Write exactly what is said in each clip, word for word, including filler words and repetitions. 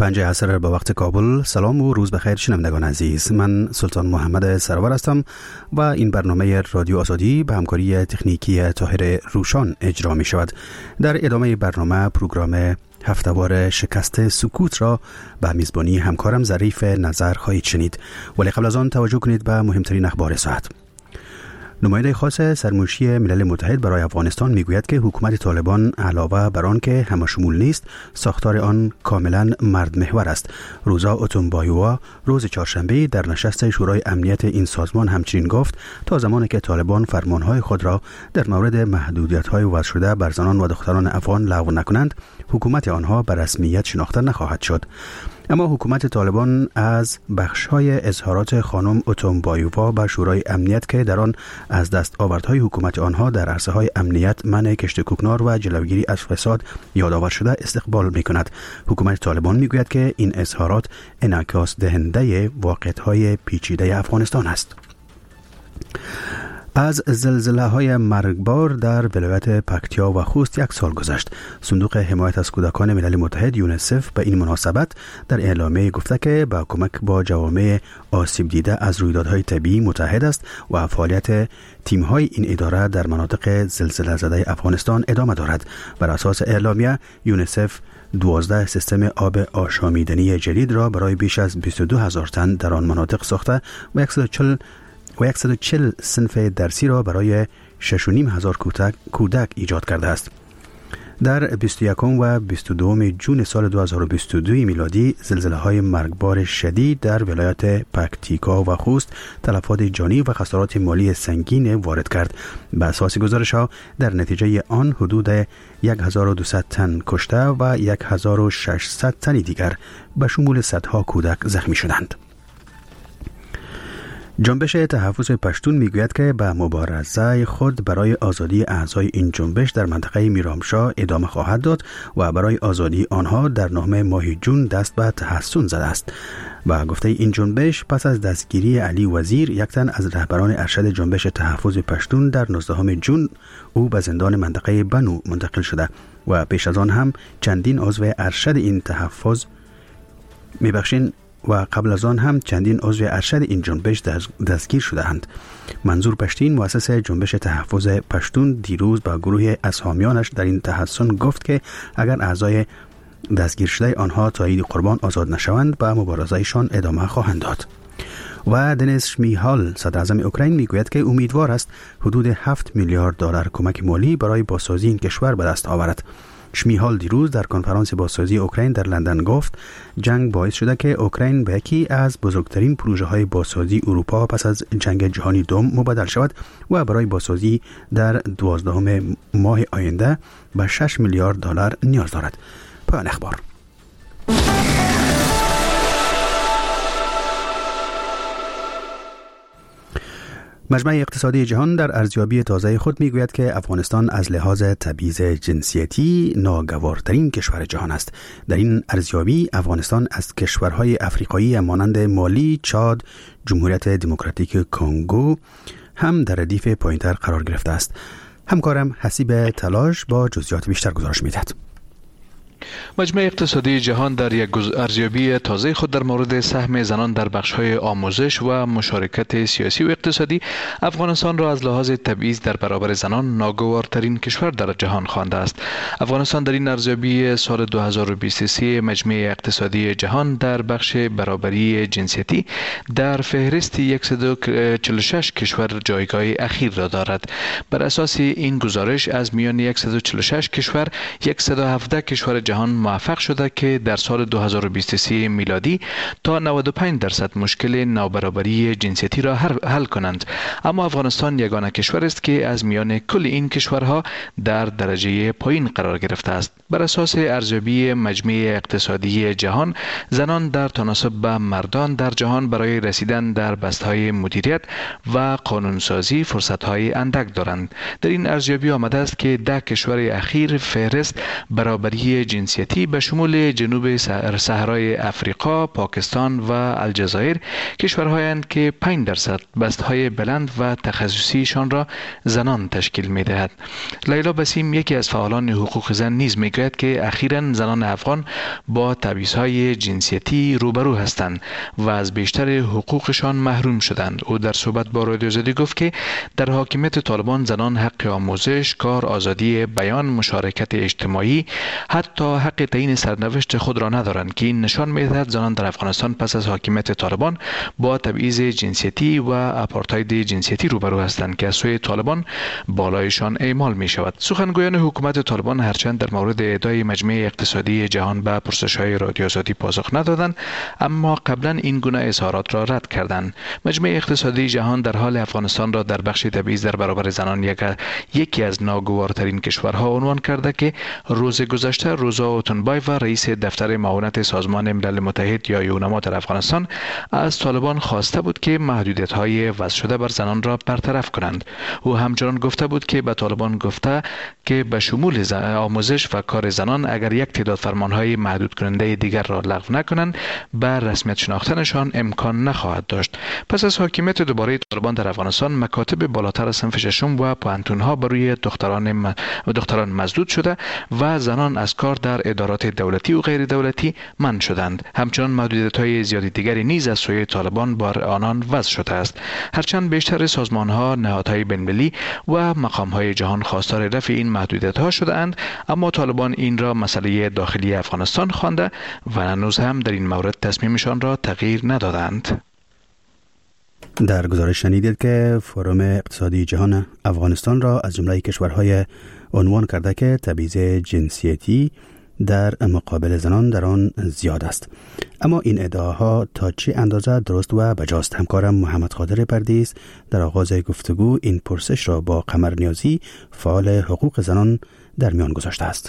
پنج عصر به وقت کابل. سلام و روز بخیر شنوندگان عزیز. من سلطان محمد سرور هستم و این برنامه رادیو آزادی به همکاری تکنیکی طاهر روشان اجرا می شود. در ادامه برنامه پروگرام هفته‌وار شکست سکوت را به میزبانی همکارم ظریف نظر خواهید شنید، ولی قبل از آن توجه کنید به مهمترین اخبار ساعت. نماینده خاص سرمنشی ملل متحد برای افغانستان میگوید که حکومت طالبان علاوه بر آن که همشمول نیست، ساختار آن کاملا مرد محور است. روزا اوتونبایووا روز چهارشنبه در نشست شورای امنیت این سازمان همچنین گفت تا زمانی که طالبان فرمانهای خود را در مورد محدودیت‌های وضع شده بر زنان و دختران افغان لغو نکنند، حکومت آنها به رسمیت شناخته نخواهد شد. اما حکومت طالبان از بخش‌های اظهارات خانم اوتونبایووا به شورای امنیت که در آن از دست آوردهای حکومت آنها در عرصه‌های امنیت، منع کشت کوکنار و جلوگیری از فساد یادآور شده استقبال می‌کند. حکومت طالبان می‌گوید که این اظهارات انعکاس دهنده واقعیت‌های پیچیده افغانستان است. از زلزله‌های مرگبار در ولایت پکتیا و خوست یک سال گذشت. صندوق حمایت از کودکان ملل متحد یونیسف به این مناسبت در اعلامیه گفته که با کمک با جوامع آسیب دیده از رویدادهای طبیعی متحد است و فعالیت تیم‌های این اداره در مناطق زلزله زده افغانستان ادامه دارد. بر اساس اعلامیه یونیسف دوازده سیستم آب آشامیدنی جدید را برای بیش از بیست و دو هزار تن در آن مناطق ساخته و صد و چهل و صد و چهل صنف درسی را برای شش و نیم هزار کودک, کودک ایجاد کرده است. در بیست و یکم و بیست و دوم ژوئن سال دو هزار و بیست و دو میلادی زلزله‌های مرگبار شدید در ولایت پکتیکا و خوست تلفات جانی و خسارات مالی سنگین وارد کرد. به اساس گزارش‌ها در نتیجه آن حدود هزار و دویست تن کشته و هزار و ششصد تن دیگر به شمول صدها کودک زخمی شدند. جنبش تحفظ پشتون میگوید که به مبارزه خود برای آزادی اعضای این جنبش در منطقه میرامشاه ادامه خواهد داد و برای آزادی آنها در نهم ماه جون دست به تحسن زده است. با گفته این جنبش پس از دستگیری علی وزیر، یک تن از رهبران ارشد جنبش تحفظ پشتون، در نوزدهم ژوئن او به زندان منطقه بنو منتقل شده و پیش از آن هم چندین عضو ارشد این تحفظ میبخشین و قبل از آن هم چندین عضو ارشد این جنبش دستگیر شده‌اند. منظور پشتین، مؤسس جنبش تحفظ پشتون، دیروز با گروه اسامیانش در این تحسن گفت که اگر اعضای دستگیر شده آنها تا عید قربان آزاد نشوند به مبارزه‌شان ادامه خواهند داد. و دنیس شمیهال، صدر اعظم اوکراین، میگوید که امیدوار است حدود هفت میلیارد دلار کمک مالی برای بازسازی این کشور به دست آورد. شمیهال دیروز در کنفرانس بازسازی اوکراین در لندن گفت جنگ باعث شده که اوکراین به یکی از بزرگترین پروژه های بازسازی اروپا پس از جنگ جهانی دوم مبدل شود و برای بازسازی در دوازدهم ماه آینده به شش میلیارد دلار نیاز دارد. پایان اخبار. مجمع اقتصادی جهان در ارزیابی تازه خود میگوید که افغانستان از لحاظ تبعیض جنسیتی ناگوارترین کشور جهان است. در این ارزیابی افغانستان از کشورهای افریقایی مانند مالی، چاد، جمهوریت دموکراتیک کنگو هم در ردیف پایین‌تر قرار گرفته است. همکارم حسیب تلاش با جزئیات بیشتر گزارش می‌دهد. مجمع اقتصادی جهان در یک ارزیابی تازه خود در مورد سهم زنان در بخش‌های آموزش و مشارکت سیاسی و اقتصادی افغانستان را از لحاظ تبعیض در برابر زنان ناگوارترین کشور در جهان خوانده است. افغانستان در این ارزیابی سال دو هزار و بیست و سه مجمع اقتصادی جهان در بخش برابری جنسیتی در فهرست صد و چهل و شش کشور جایگاه اخیر را دارد. بر اساس این گزارش از میان صد و چهل و شش کشور صد و هفده کشور جهان موفق شده که در سال دو هزار و بیست و سه میلادی تا نود و پنج درصد مشکل نابرابری جنسیتی را حل کنند. اما افغانستان یگانه کشور است که از میان کل این کشورها در درجه پایین قرار گرفته است. بر اساس ارزیابی مجمع اقتصادی جهان، زنان در تناسب به مردان در جهان برای رسیدن در بسته‌های مدیریت و قانونسازی فرصت‌های اندک دارند. در این ارزیابی آمده است که ده کشور اخیر فهرست برابری جنسیتی به شمول جنوب صحرای افریقا، پاکستان و الجزایر کشورهایند که پنج درصد بستهای بلند و تخصصیشان را زنان تشکیل می دهد. لیلا بسیم یکی از فعالان حقوق زن نیز می گوید که اخیراً زنان افغان با تبعیض‌های جنسیتی روبرو هستند و از بیشتر حقوقشان محروم شدند. او در صحبت با رادیو آزادی گفت که در حاکمیت طالبان زنان حق آموزش، کار، آزادی بیان، مشارکت اجتماعی، حتی حق تعیین سرنوشت خود را ندارند که این نشان می‌دهد زنان در افغانستان پس از حاکمیت طالبان با تبعیض جنسیتی و آپارتاید جنسیتی روبرو هستند که از سوی طالبان بالایشان اعمال می شود. سخنگویان حکومت طالبان هرچند در مورد ادعای مجمع اقتصادی جهان به پرسش‌های رادیو آزادی پاسخ ندادند، اما قبلا این گونه اظهارات را رد کردند. مجمع اقتصادی جهان در حال افغانستان را در بخش تبعیض در برابر زنان یک یکی از ناگوارترین کشورها عنوان کرده که روز گذشته روزا اوتنبایو رئیس دفتر معاونت سازمان ملل متحد یا یونما در افغانستان از طالبان خواسته بود که محدودیت‌های وضع شده بر زنان را برطرف کنند. او همچنان گفته بود که به طالبان گفته که به شمول آموزش و کار زنان اگر یک تعداد فرمان‌های محدود کننده دیگر را لغو نکنند به رسمیت شناختنشان امکان نخواهد داشت. پس از حاکمیت دوباره طالبان در افغانستان مکاتب بالاتر از صنف ششم و پوهنتون‌ها بر روی دختران و دختران مسدود شده و زنان از کار در ادارات دولتی و غیر دولتی منع شدند. همچنان محدودیت‌های زیادی دیگری نیز از سوی طالبان بر آنان وضع شده است. هرچند بیشتر سازمان‌ها، نهادهای بین‌المللی و مقام‌های جهان خواستار رفع این محدودیت‌ها شده‌اند، اما طالبان این را مسئله داخلی افغانستان خوانده و هنوز هم در این مورد تصمیمشان را تغییر ندادند. در گزارش شنیدید که فروم اقتصادی جهان افغانستان را از جمله کشورهای عنوان کرده که تبعیض جنسیتی در مقابل زنان در آن زیاد است. اما این ادعاها تا چه اندازه درست و بجاست؟ همکارم محمد قادر پردیس در آغاز گفتگو این پرسش را با قمر نیازی فعال حقوق زنان در میان گذاشته است.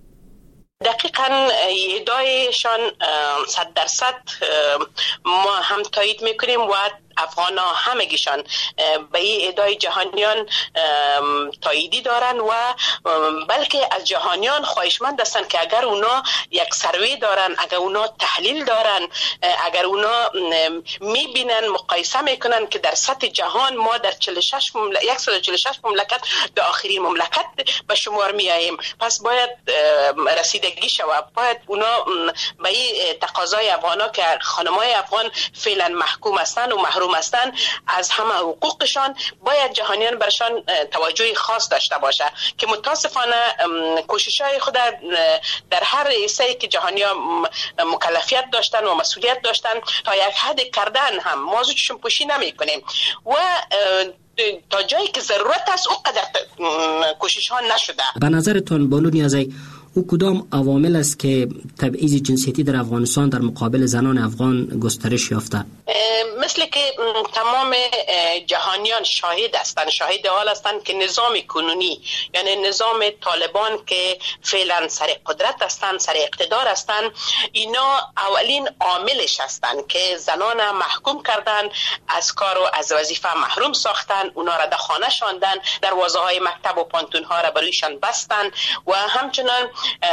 دقیقاً ادعایشان صد درصد ما هم تایید میکنیم و افغان ها همگیشان به این ادعای جهانیان تاییدی دارن و بلکه از جهانیان خواهشمند هستند که اگر اونا یک سروی دارن، اگر اونا تحلیل دارن، اگر اونا میبینن، مقایسه میکنن که در سطح جهان ما در چهل و شش مملکت صد و چهل و شش مملکت به آخرین مملکت به شمار میاییم، پس باید رسیدگی شود. باید اونا به این تقاضای افغان ها که خانمای افغان فعلا محکوم هستند و محروم هستند از همه حقوقشان، باید جهانیان برشان توجه خاص داشته باشه که متاسفانه کوشش‌های خود در هر حیثی که جهانیان مکلفیت داشتن و مسئولیت داشتن تا یک حد کردن هم موضوعشون پوشی نمی‌کنیم و تا جایی که ضرورت است اونقدر کوشش ها نشده. به نظرتون بانو نیازی او کدام عوامل است که تبعیض جنسیتی در افغانستان در مقابل زنان افغان گسترش یافته؟ مثل که تمام جهانیان شاهد هستند، شاهد حال هستند که نظام کنونی یعنی نظام طالبان که فعلا سر قدرت هستند، سر اقتدار هستند، اینا اولین عاملش هستند که زنان محکوم کردن، از کار و از وظیفه محروم ساختن، اونا را در خانه شاندن، دروازه های مکتب و پانتون ها را برویشان بستن و همچنان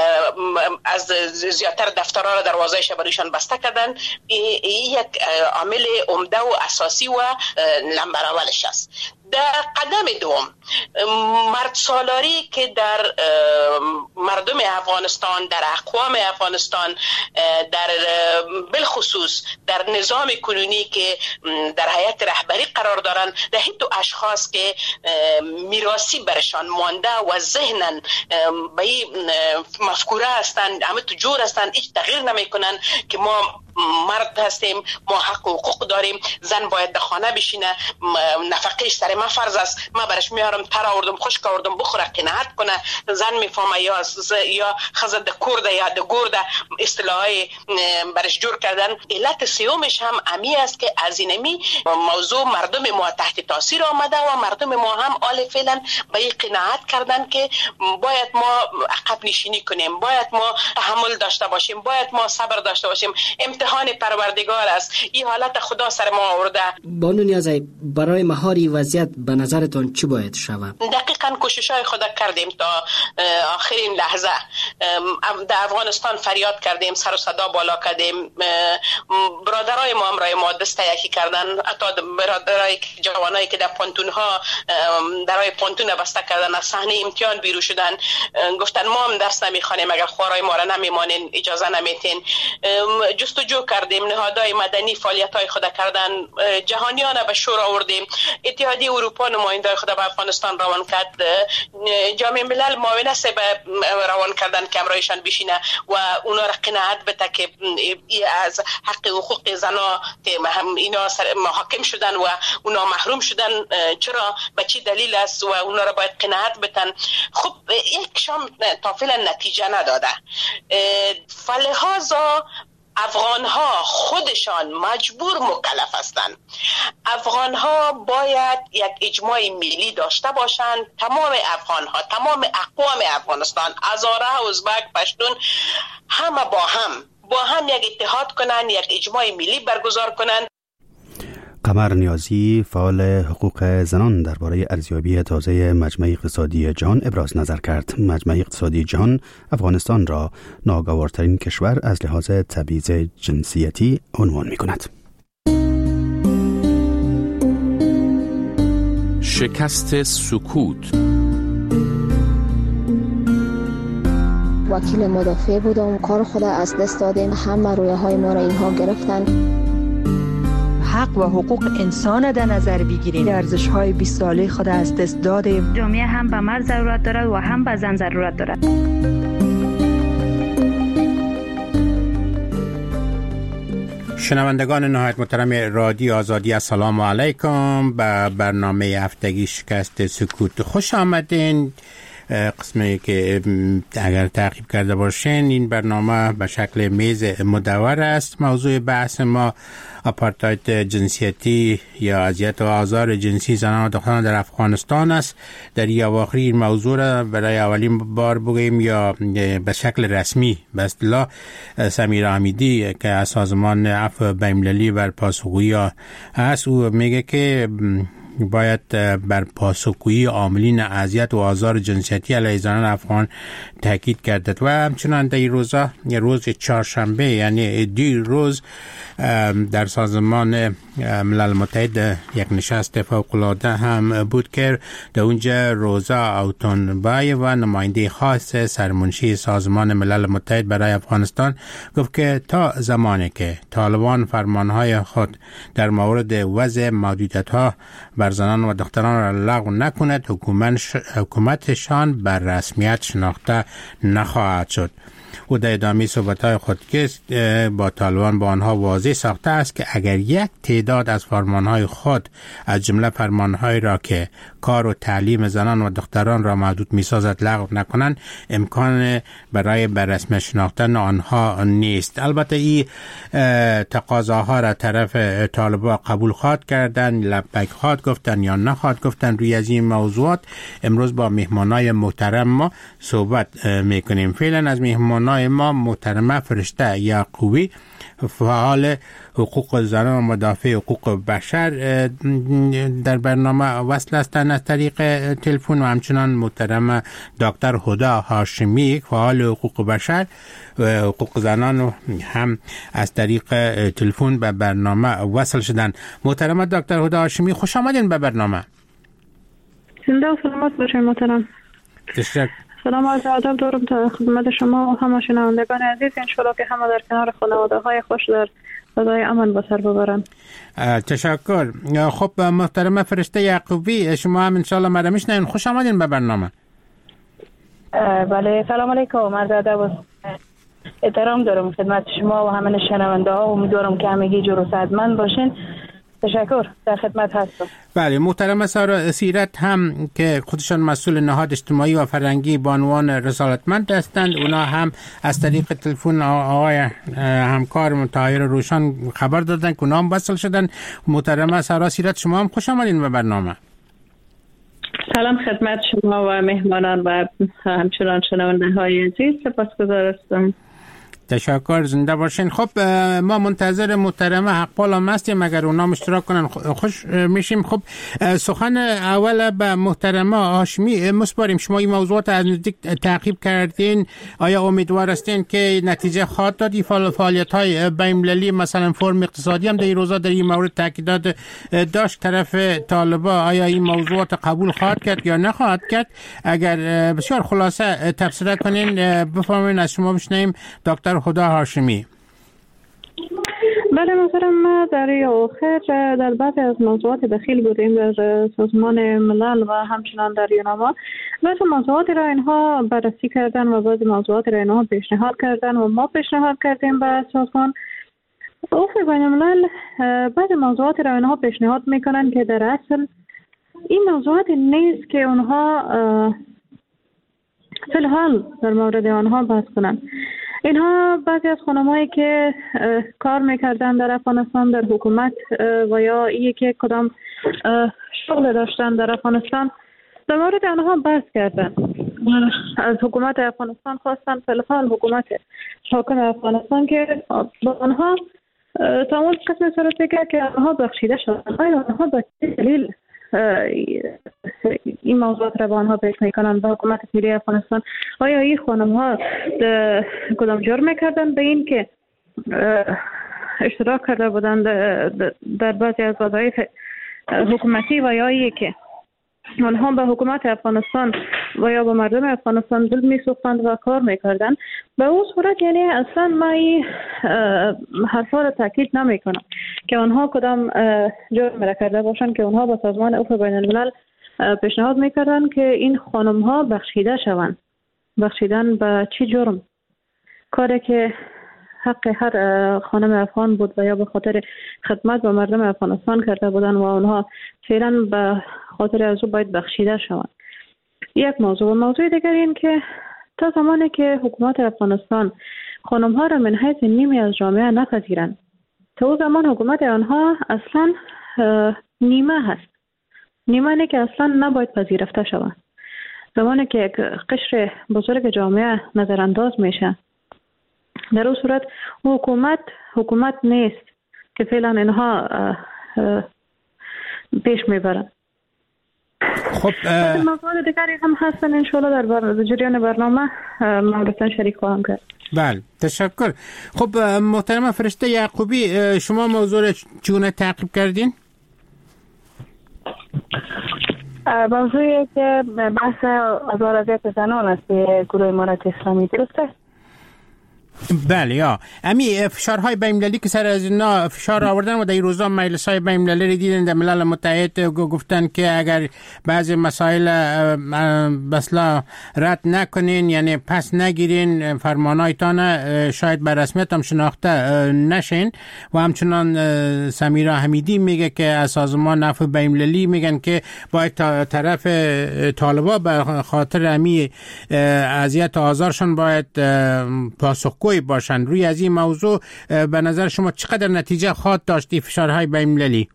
از زیادتر دفترها را دروازه‌اش برویشان بسته کردن. این یک عامل عمده و اساسی و نمبر اولش است. در قدم دوم مرد سالاری که در مردم افغانستان، در اقوام افغانستان، در بالخصوص در نظام کنونی که در هیئت رهبری قرار دارند، در این دو اشخاص که میراثی برشان مانده و ذهنن به این مفکوره هستند، همه تو جور هستند، هیچ تغییر نمیکنن که ما مرد هستیم، ما حق و حقوق داریم، زن باید در خانه بشینه، نفقهش سر ما فرض است، ما برش میارم تر آوردم خشک آوردم بخوره قناعت کنه، زن میفهمه یا یا خزه د کورده یا د گورده اصطلاحای برش جور کردن. علت سیومش هم امی است که از اینمی موضوع مردم ما تحت تاثیر آمده و مردم ما هم آل فعلا به این قناعت کردن که باید ما عقب نشینی کنیم، باید ما تحمل داشته باشیم، باید ما صبر داشته باشیم. امتحان پروردگار است. این حالت خدا سر ما آورده. بانو نیازی، برای مهاری وضعیت به نظرتان چی باید شود؟ دقیقاً کوشش‌های خود کردیم تا آخرین لحظه. در افغانستان فریاد کردیم، سر و صدا بالا کردیم. برادرای ما هم رای ما دست یکی کردن، حتی برادرای جوانایی که در پانتون‌ها درای پانتون بسته کردن، از صحنه امتحان بیرون شدن، گفتن ما هم درس نمیخوانیم، اگر خوارای ما را نمیمانین اجازه نمیتین. جستجو کردیم، نهادهای مدنی فعالیت‌های خود کردن، جهانیان به شور آوردیم. اتحادیه اروپا نماینده‌های خود به افغانستان روان کرد، جامعه ملل معاونت به روان کردن که امرایشان بشینه و اونا را قناعت بده که از حق حقوق زنا اینا محاکم شدن و اونا محروم شدن، چرا به چی دلیل است و اونا را باید قناعت بدن. خب یک شام تا فعلا نتیجه نداده. فلهذا افغان ها خودشان مجبور مکلف هستند. افغان ها باید یک اجماع ملی داشته باشند. تمام افغان ها، تمام اقوام افغانستان، هزاره، ازبک، پشتون، همه با هم با هم یک اتحاد کنند، یک اجماع ملی برگزار کنند. قمر نیازی، فعال حقوق زنان، درباره ارزیابی تازه مجمع اقتصادی جهان ابراز نظر کرد. مجمع اقتصادی جهان افغانستان را ناگوارترین کشور از لحاظ تبعیض جنسیتی عنوان می کند. شکست سکوت. وکیل مدافع بودم، کار خود از دست دادیم، همه رویه های ما را اینها گرفتن. حق و حقوق انسان در نظر بگیریم. ارزش های بیست ساله خود از دست دادیم. جامعه هم به مرد ضرورت دارد و هم به زن ضرورت دارد. شنوندگان نهایت محترم رادیو آزادی، السلام علیکم. به برنامه هفتگی شکست سکوت خوش آمدین. قسمی که اگر تعقیب کرده باشین، این برنامه به شکل میز مدور است. موضوع بحث ما آپارتاید جنسیتی یا اذیت و آزار جنسی زنان و دختران در افغانستان است. در این اواخر این موضوع را برای اولین بار بگوییم یا به شکل رسمی به اصطلاح سمیر حمیدی که از سازمان عفو بین‌المللی بر پاسخگویی است، او میگه که باید بر پاسخگویی عاملین اذیت و آزار جنسیتی علیه زنان افغان تاکید گردد. و همچنان در این روزا، روز چهارشنبه یعنی دیر روز، در سازمان ملل متحد یک نشست فوق‌العاده هم بود که در اونجا روزا اوتونبای و نماینده خاص سرمنشی سازمان ملل متحد برای افغانستان گفت که تا زمانی که طالبان فرمانهای خود در مورد وضع محدودیت‌ها بر زنان و دختران را لغو نکند، حکومتشان بر رسمیت شناخته نخواهد شد. او در ادامه صحبت‌های خود که با طالبان با آنها واضح ساخته است که اگر یک تعداد از فرمانهای خود از جمله فرمانهایی را که کار و تعلیم زنان و دختران را محدود می‌سازد لغو نکنند، امکان برای بررسمی شناختن آنها نیست. البته این تقاضاها را طرف طالبان قبول خواهد کردن، لبیک خواهد گفتن یا نخواهد گفتن. روی از این موضوعات امروز با مهمانای محترم ما صحبت میکنیم. فعلا از مهمانای ما محترمه فرشته یعقوبی، فعال حقوق زنان و مدافع حقوق بشر، در برنامه وصل هستند از طریق تلفن، و همچنان محترم دکتر هدی هاشمی، فعال حقوق بشر و حقوق زنان هم از طریق تلفن به برنامه وصل شدن. محترم دکتر هدی هاشمی، خوش آمدین به برنامه. زنده و سلامت باشید محترم. تشکر. سلام عرض ادب دارم تا خدمت شما و همه شنوندگان عزیز. انشالله که همه در کنار خانواده های خوش در فضای امن به سر ببرن. تشکر. خب محترم فرشته یعقوبی، شما هم انشالله مرا میشنوین. خوش آمدین به برنامه. بله، سلام علیکم. عرض ادب و احترام دارم خدمت شما و همه شنونده ها. امیدوارم که همگی جور و صحتمند باشین. تشکر، در خدمت هستم. بله، محترم سارا سیرت هم که خودشان مسئول نهاد اجتماعی و فرهنگی با عنوان رسالتمند هستند، اونا هم از طریق تلفن آقای همکار طاهر روشن خبر دادن که اونا هم وصل شدن. محترم سارا سیرت، شما هم خوش آمدین به برنامه. سلام خدمت شما و مهمانان و همچنان شنونده های عزیز. سپاسگزار هستم. تشکر، زنده باشین. خب ما منتظر محترمه حقپال هم هستیم، اگر اونا اشتراک کنن خوش میشیم. خب سخن اول به محترمه هاشمی مسپاریم. شما این موضوعات از نزدیک تعقیب کردین، آیا امیدوار هستین که نتیجه خواهد داد؟ این فعالیت های بین‌المللی مثلا فرم اقتصادی هم در این روزا در این مورد تاکیدات داشت طرف طالبا، آیا این موضوعات قبول خواهد کرد یا نخواهد کرد؟ اگر بسیار خلاصه تفسیر کنین بفرمایید، از شما بشنویم دکتر هدا هاشمی. بله محترم، ما در آخر در بعضی از موضوعات دخیل بودیم در سازمان ملل و همچنان در یوناما. بعضی موضوعات را اینها بررسی کردن و بعضی موضوعات را اینها پیشنهاد کردن و ما پیشنهاد کردیم به سازمان. افق بین الملل بعضی موضوعات را اینها پیشنهاد میکنن که در اصل این موضوعات نیست که اونها فی الحال در مورد آنها بحث کنن. اینها بعضی از خانمایی که کار میکردن در افغانستان در حکومت و یا یکی کدام شغل داشتن در افغانستان، در مورد آنها بحث کردن. از حکومت افغانستان خواستن فی الحال حکومت حاکم افغانستان که با آنها تعامل قسم صورت بگیرد که آنها بخشیده شدن. آیا آنها به دلیل این موضوعات را با آنها پیش میکنن به حکومت ملی افغانستان؟ آیا این خانم ها کدام جرم میکردن به این که اشتراک کرده بودن در بعضی از وظایف حکومتی و یا ای که آنها به حکومت افغانستان و یا به مردم افغانستان دل میسوختند و کار میکردن؟ به اون صورت یعنی اصلا ما این حرفا را تاکید نمیکنم که آنها کدام جرم را کرده باشند که آنها با سازمان افق بین الملل پیشنهاد میکردن که این خانم ها بخشیده شوند. بخشیدن به چی جرم؟ کاری که حق هر خانم افغان بود و یا به خاطر خدمت به مردم افغانستان کرده بودن و آنها فعلا به خاطر از او باید بخشیده شوند. یک موضوع. موضوع دیگر این که تا زمانی که حکومت افغانستان خانم ها را من حیث نیمی از جامعه نپذیرند، تا او زمان حکومت آنها اصلا نیمه هست. نیمه نه که اصلا نباید پذیرفته شوند. زمانی که یک قشر بزرگ جامعه نظرانداز میشه، در اون صورت حکومت حکومت نیست که فعلا اینها پیش میبرن. خب موضوع دیگری هم هستن انشاءالله در بر... جریان برنامه مورتن شریک خواهم کرد. بله تشکر. خب محترم فرشته یعقوبی، شما موضوع را چگونه تعقیب کردین؟ موضوعی که بحث آزار اذیت زنان است به گروه امارت اسلامی، درسته؟ بله یا امی فشارهای بین‌المللی که سر از اینا فشار آوردن و در این روزا مجلس‌های بین‌المللی رو دیدن در ملل متحد گفتن که اگر بعضی مسائل بسلا رد نکنین، یعنی پس نگیرین، فرمانایتان شاید به رسمیت هم شناخته نشین. و همچنان سمیرا حمیدی میگه که از سازمان عفو بین‌المللی میگن که باید طرف طالبا به خاطر امی اذیت و آزارشون باید پاسخگوی باشند. روی از این موضوع به نظر شما چقدر نتیجه خواهد داشت فشارهای بین‌المللی؟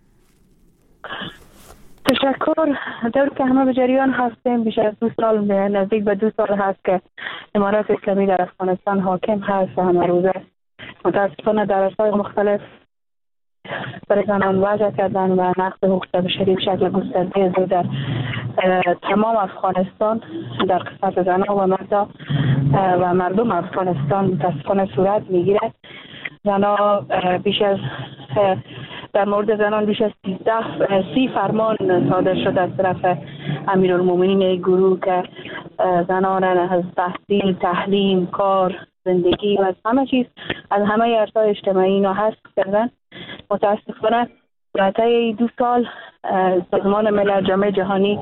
تشکر. در که همه به جریان هستیم، بیش از دو سال، نزدیک به دو سال هست که امارات اسلامی در افغانستان حاکم هست و همه روزه متاسفانه در اصلاح مختلف برای زنان وضع کردن و نقض حقوق بشری به شکل گسترده زود در تمام افغانستان در قسمت زنان و مردم و مردم افغانستان متاسفانه صورت میگیره. زنان بیش از در مورد زنان بیش از سی فرمان صادر شده از طرف امیرالمومنین گروه که زنان از تحصیل، تعلیم، کار، زندگی و از همه چیز، از همه عرصه‌های اجتماعی اینا حذف کردن. متاسفانه طی دو سال سازمان ملل، جامعه جهانی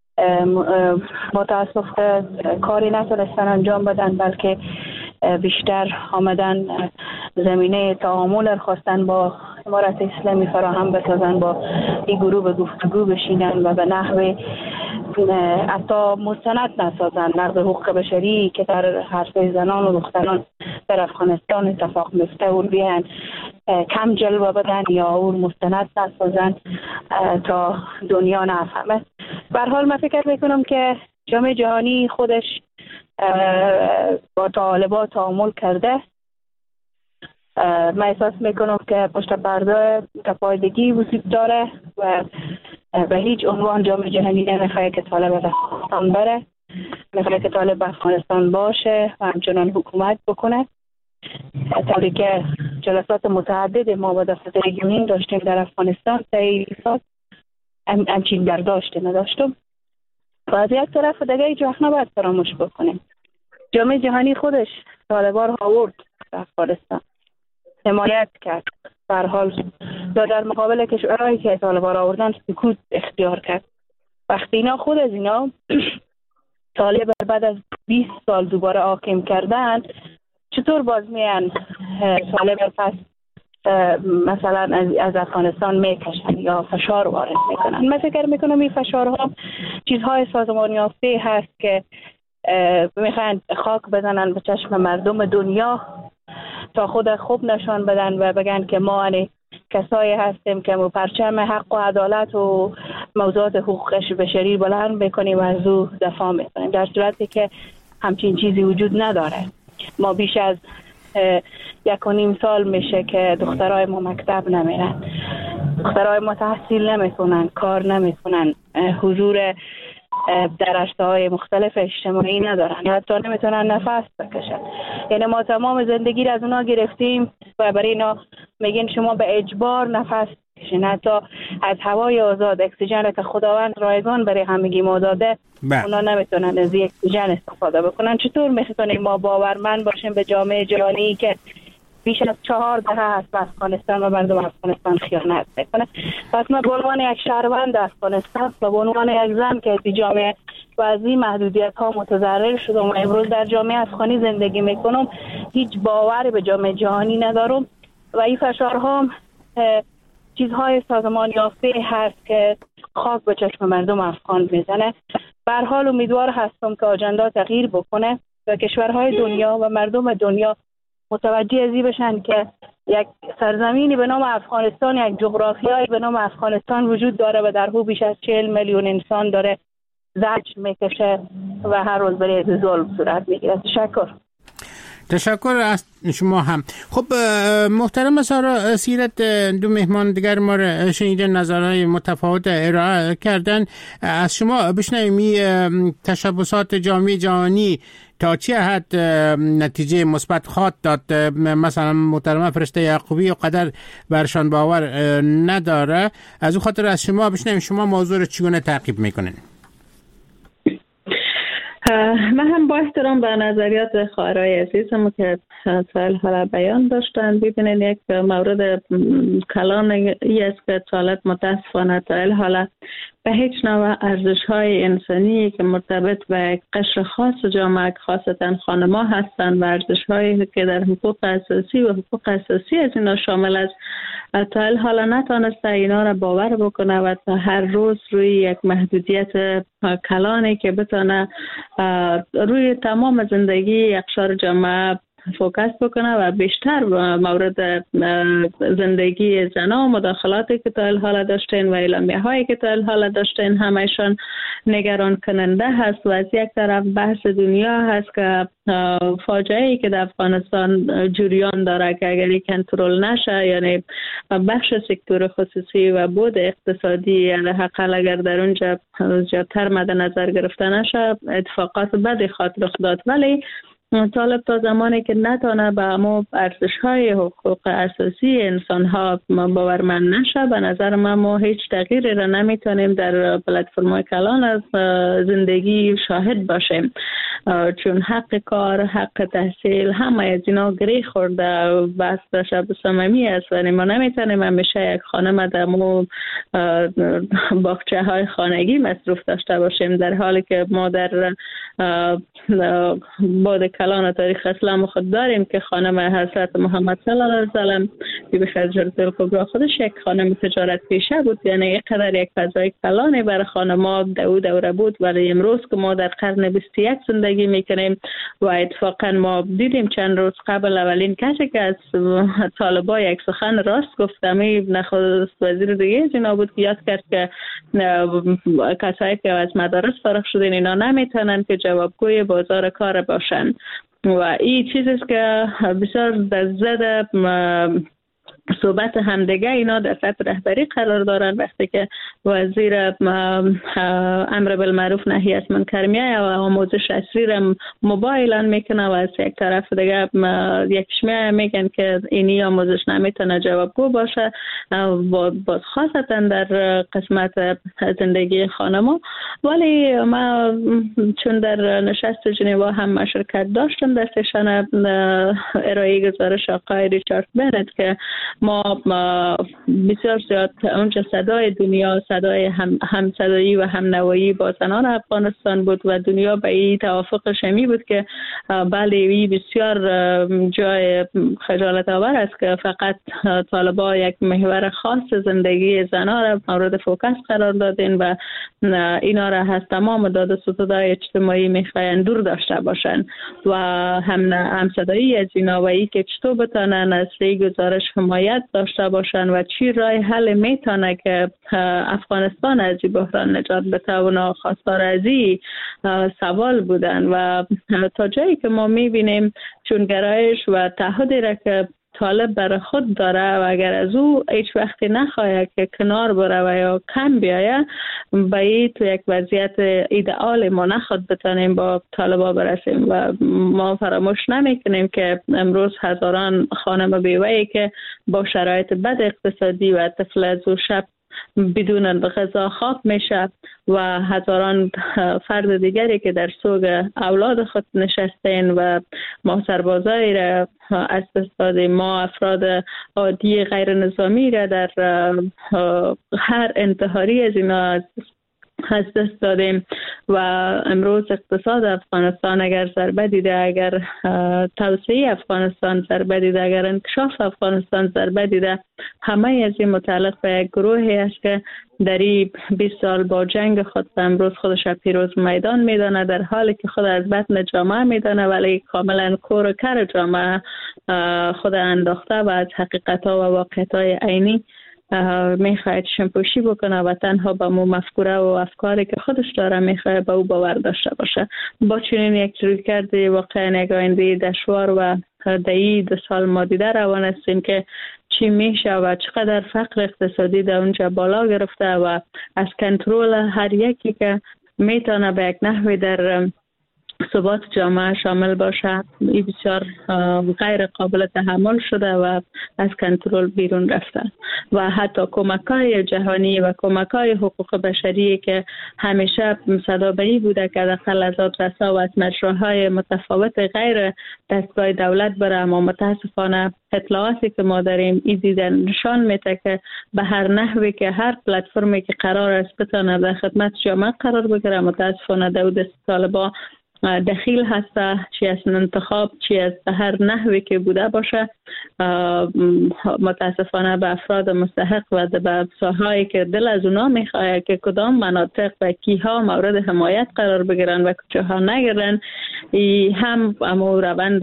متاسف کاری نتونستن انجام بدن، بلکه بیشتر آمدن زمینه تعامل خواستن با امارت اسلامی فراهم بسازن، با این گروه به گفتگو بشینن و به نحو حتی مستند نسازن نقض حقوق بشری که در عرصه زنان و دختران در افغانستان اتفاق میفته اون بیان کم جلوه بدن یا اون مستند نسازن تا دنیا نفهمه. به هر حال من فکر میکنم که جامعه جهانی خودش با طالبان تعامل کرده من احساس میکنم که پشت پرده تفایدگی وجود داره و به هیچ عنوان جامعه جهانی نمیخواد که طالب از افغانستان بره، میخواد که طالب افغانستان باشه و همچنان حکومت بکنه. طوری که جلسات متعدد ما با دفتر گمین داشتیم در افغانستان طی سال همچین برداشت نداشتم. و از یک طرف دیگه هیچ وقت نباید فراموش بکنیم جامعه جهانی خودش طالبان ها آورد در افغانستان، حمایت کرد، به هر حال در مقابل کشورهایی که طالبان را آوردن سکوت اختیار کرد. وقتی اینا خود از اینا طالب بعد از بیست سال دوباره حاکم کردن، چطور باز میان طالب پس مثلا از, از افغانستان میکشن یا فشار وارد میکنن؟ من فکر میکنم این فشارها چیزهای سازمان یافته هست که میخوان خاک بزنن به چشم مردم دنیا تا خود خوب نشان بدن و بگن که ما انی کسایی هستیم که پرچم حق و عدالت و موضوعات حقوق بشری بلند بکنیم و از او دفاع میکنیم، در صورتی که همچین چیزی وجود نداره. ما بیش از یک و نیم سال میشه که دخترای ما مکتب نمیرن، دخترای ما تحصیل نمیکنن، کار نمیکنن، حضور در عرصه‌های مختلف اجتماعی ندارن، یا حتی نمیتونن نفس بکشن. یعنی ما تمام زندگی را از اونا گرفتیم و برای اینا میگین شما به اجبار نفس بکشین، حتی از هوای آزاد، اکسیژن که خداوند رایگان برای همگی ما داده، اونا نمیتونن از اکسیژن استفاده بکنن. چطور میتونیم ما باورمند باشیم به جامعه جهانی که بیش از چهار دهه هست به افغانستان و مردم افغانستان خیانت میکنه؟ پس من به عنوان یک شهروند افغانستان و به عنوان یک زن که از جامعه و از این محدودیت ها متضرر شدم و امروز در جامعه افغانی زندگی میکنم، هیچ باوری به جامعه جهانی ندارم و این فشارها چیزهای سازمان یافته هست که خاک به چشم مردم افغان میزنه. به هر حال امیدوار هستم که آجندا تغییر بکنه و کشورهای دنیا و مردم دنیا متوجه ازی بشن که یک سرزمینی به نام افغانستان، یک جغرافیایی به نام افغانستان وجود داره و در او بیش از چهل میلیون انسان داره زجر میکشه و هر روز برای ظلم صورت میگیره. تشکر. تشکر از شما هم. خب محترم سارا سیرت، دو مهمان دیگر ما را شنیدن، نظرهای متفاوت ارائه کردن. از شما بشنویم تشبسات جامعه جهانی تا چه حد نتیجه مثبت خواهد داد. مثلا محترم فرشته یعقوبی و قدر برشان باور نداره، از او خاطر از شما بشنویم شما موضوع رو چگونه تعقیب میکنین؟ من هم با احترام به نظریات خواهرای عزیزم که سال حالا بیان داشتن، ببینید یک مورد کلان ای است که طالب متاسفانه تا حالا به هیچ نوع ارزش‌های انسانی که مرتبط به قشر خاص جامعه خاصتا خانم‌ها هستند و ارزش‌هایی که در حقوق اساسی و حقوق اساسی از اینا شامل است، تا حالا نتونسته اینا را باور بکنه و تا هر روز روی یک محدودیت کلانی که بتونه روی تمام زندگی اقشار جامعه فوکس بکنه و بیشتر مورد زندگی زنان و مداخلاتی که تا حالا داشتین و اعلامیه هایی که تا حالا داشتین همشان نگران کننده هست و از یک طرف بحث دنیا هست که فاجعه ای که در افغانستان جریان داره که اگر کنترل نشه، یعنی بخش سکتور خصوصی و بود اقتصادی یعنی حقا اگر در اونجا زیادتر مد نظر گرفته نشه اتفاقات بدی خواهد رخ داد. ولی طالب تا زمانی که نتونه به ما ارزش‌های حقوق اساسی انسان‌ها باورمند نشه، به نظر من ما هیچ تغییری را نمیتونیم در پلتفرم‌های کلان از زندگی شاهد باشیم، چون حق کار، حق تحصیل همه از اینا گره خورده و بحث شب صمیمی است و ما نمیتونیم همیشه یک خانم در مو باغچه های خانگی مصروف داشته باشیم، در حالی که ما در بعد کلان تاریخ اسلام خود داریم که خانم حضرت محمد صلی الله علیه و سلم بی بی خدیجه کبرا خودش یک خانم تجارت پیشه بود، یعنی یک قدر یک فضای کلانی برای خانم‌ها دو دوره بود. ولی امروز که ما در قرن بیست و یک زندگی میکنیم و اتفاقا ما دیدیم چند روز قبل اولین کسی که از طالبا یک سخن راست گفتمی نخست وزیر دیگه از اینا بود که یاد کرد که کسایی که از مدارس فارغ شدن اینا نمیتونن که جوابگوی بازار کار باشن. و این چیزی است که بسیار در زد صحبت همدیگه اینا در سطح رهبری قرار دارن. وقتی که وزیر امر بالمعروف نهی از منکر میایه و آموزش عصری را موبایل میکنه و از یک طرف دیگه یکیش میایه میگن که اینی آموزش نمیتونه جوابگو باشه، باز خاصتا در قسمت زندگی خانما. ولی ما چون در نشست ژنوا هم شرکت داشتم در سشن ارائه گزارش آقای ریچارد بنت که ما بسیار زیاد اونجا صدای دنیا، صدای هم همصدایی و همنوایی با زنان افغانستان بود و دنیا به این توافق شمی بود که بله این بسیار جای خجالت آور است که فقط طالبا یک محور خاص زندگی زنان را مورد فوکس قرار دادین و اینا را از تمام داد و ستودهای اجتماعی میخواین دور داشته باشن و هم همصدایی از اینا و ای که چطور بتانن از ری گزارش حمایت داشته باشن و چی راه حل میتونه که افغانستان از این بحران نجات بتونه. خواستار از این سوال بودن و تا جایی که ما میبینیم چون گرایش و تعهدی را که طالب برای خود داره و اگر از او هیچ وقتی نخواهد که کنار بره و یا کم بیایه به این تو یک وضعیت ایدئال ما نخواد بتانیم با طالبا برسیم و ما فراموش نمیکنیم که امروز هزاران خانم بیوه‌ای که با شرایط بد اقتصادی و طفل از او شب بدون غذا خواب میشه و هزاران فرد دیگری که در سوگ اولاد خود نشستین و ما سربازایی را از دست دادیم، ما افراد عادی غیر نظامی را در هر انتحاری از اینا از دست دادیم و امروز اقتصاد افغانستان اگر ضربه دیده، اگر توسعه افغانستان ضربه دیده، اگر انکشاف افغانستان ضربه دیده، همه از این متعلق به یک گروهی است که در این بیست سال با جنگ خود امروز خودش پیروز میدان میدانه، در حالی که خود از بطن جامعه میدانه ولی کاملا کور و کر جامعه خود انداخته و از حقیقت ها و واقعیت های عینی میخواهد شمپوشی بکنه و تنها با مو مفکوره و افکاری که خودش داره میخواهد به او باور داشته باشه. با چنین یک رویکرد واقعا یک آینده دشوار و دهی دو سال ما دیده روان هستیم که چی میشه و چقدر فقر اقتصادی در اونجا بالا گرفته و از کنترل هر یکی که میتونه به یک نحوی در ثبات جامعه شامل باشه این بسیار غیر قابل تحمل شده و از کنترل بیرون رفته و حتی کمک‌های جهانی و کمک‌های حقوق بشری که همیشه صدابری بوده که داخل از آدرسا و از مجراهای متفاوت غیر دستگاه دولت بره، اما متاسفانه اطلاعاتی که ما داریم این دیدن نشان میده که به هر نحوی که هر پلتفرمی که قرار است بتونه در خدمت جامعه قرار بگیره متاسفانه در دست طالبان دخیل هسته، چی از انتخاب چی از هر نحوی که بوده باشه متاسفانه به افراد مستحق و به ساحهایی که دل از اونا میخواه که کدام مناطق و کیها مورد حمایت قرار بگیرن و کجاها نگیرن ای هم امو روند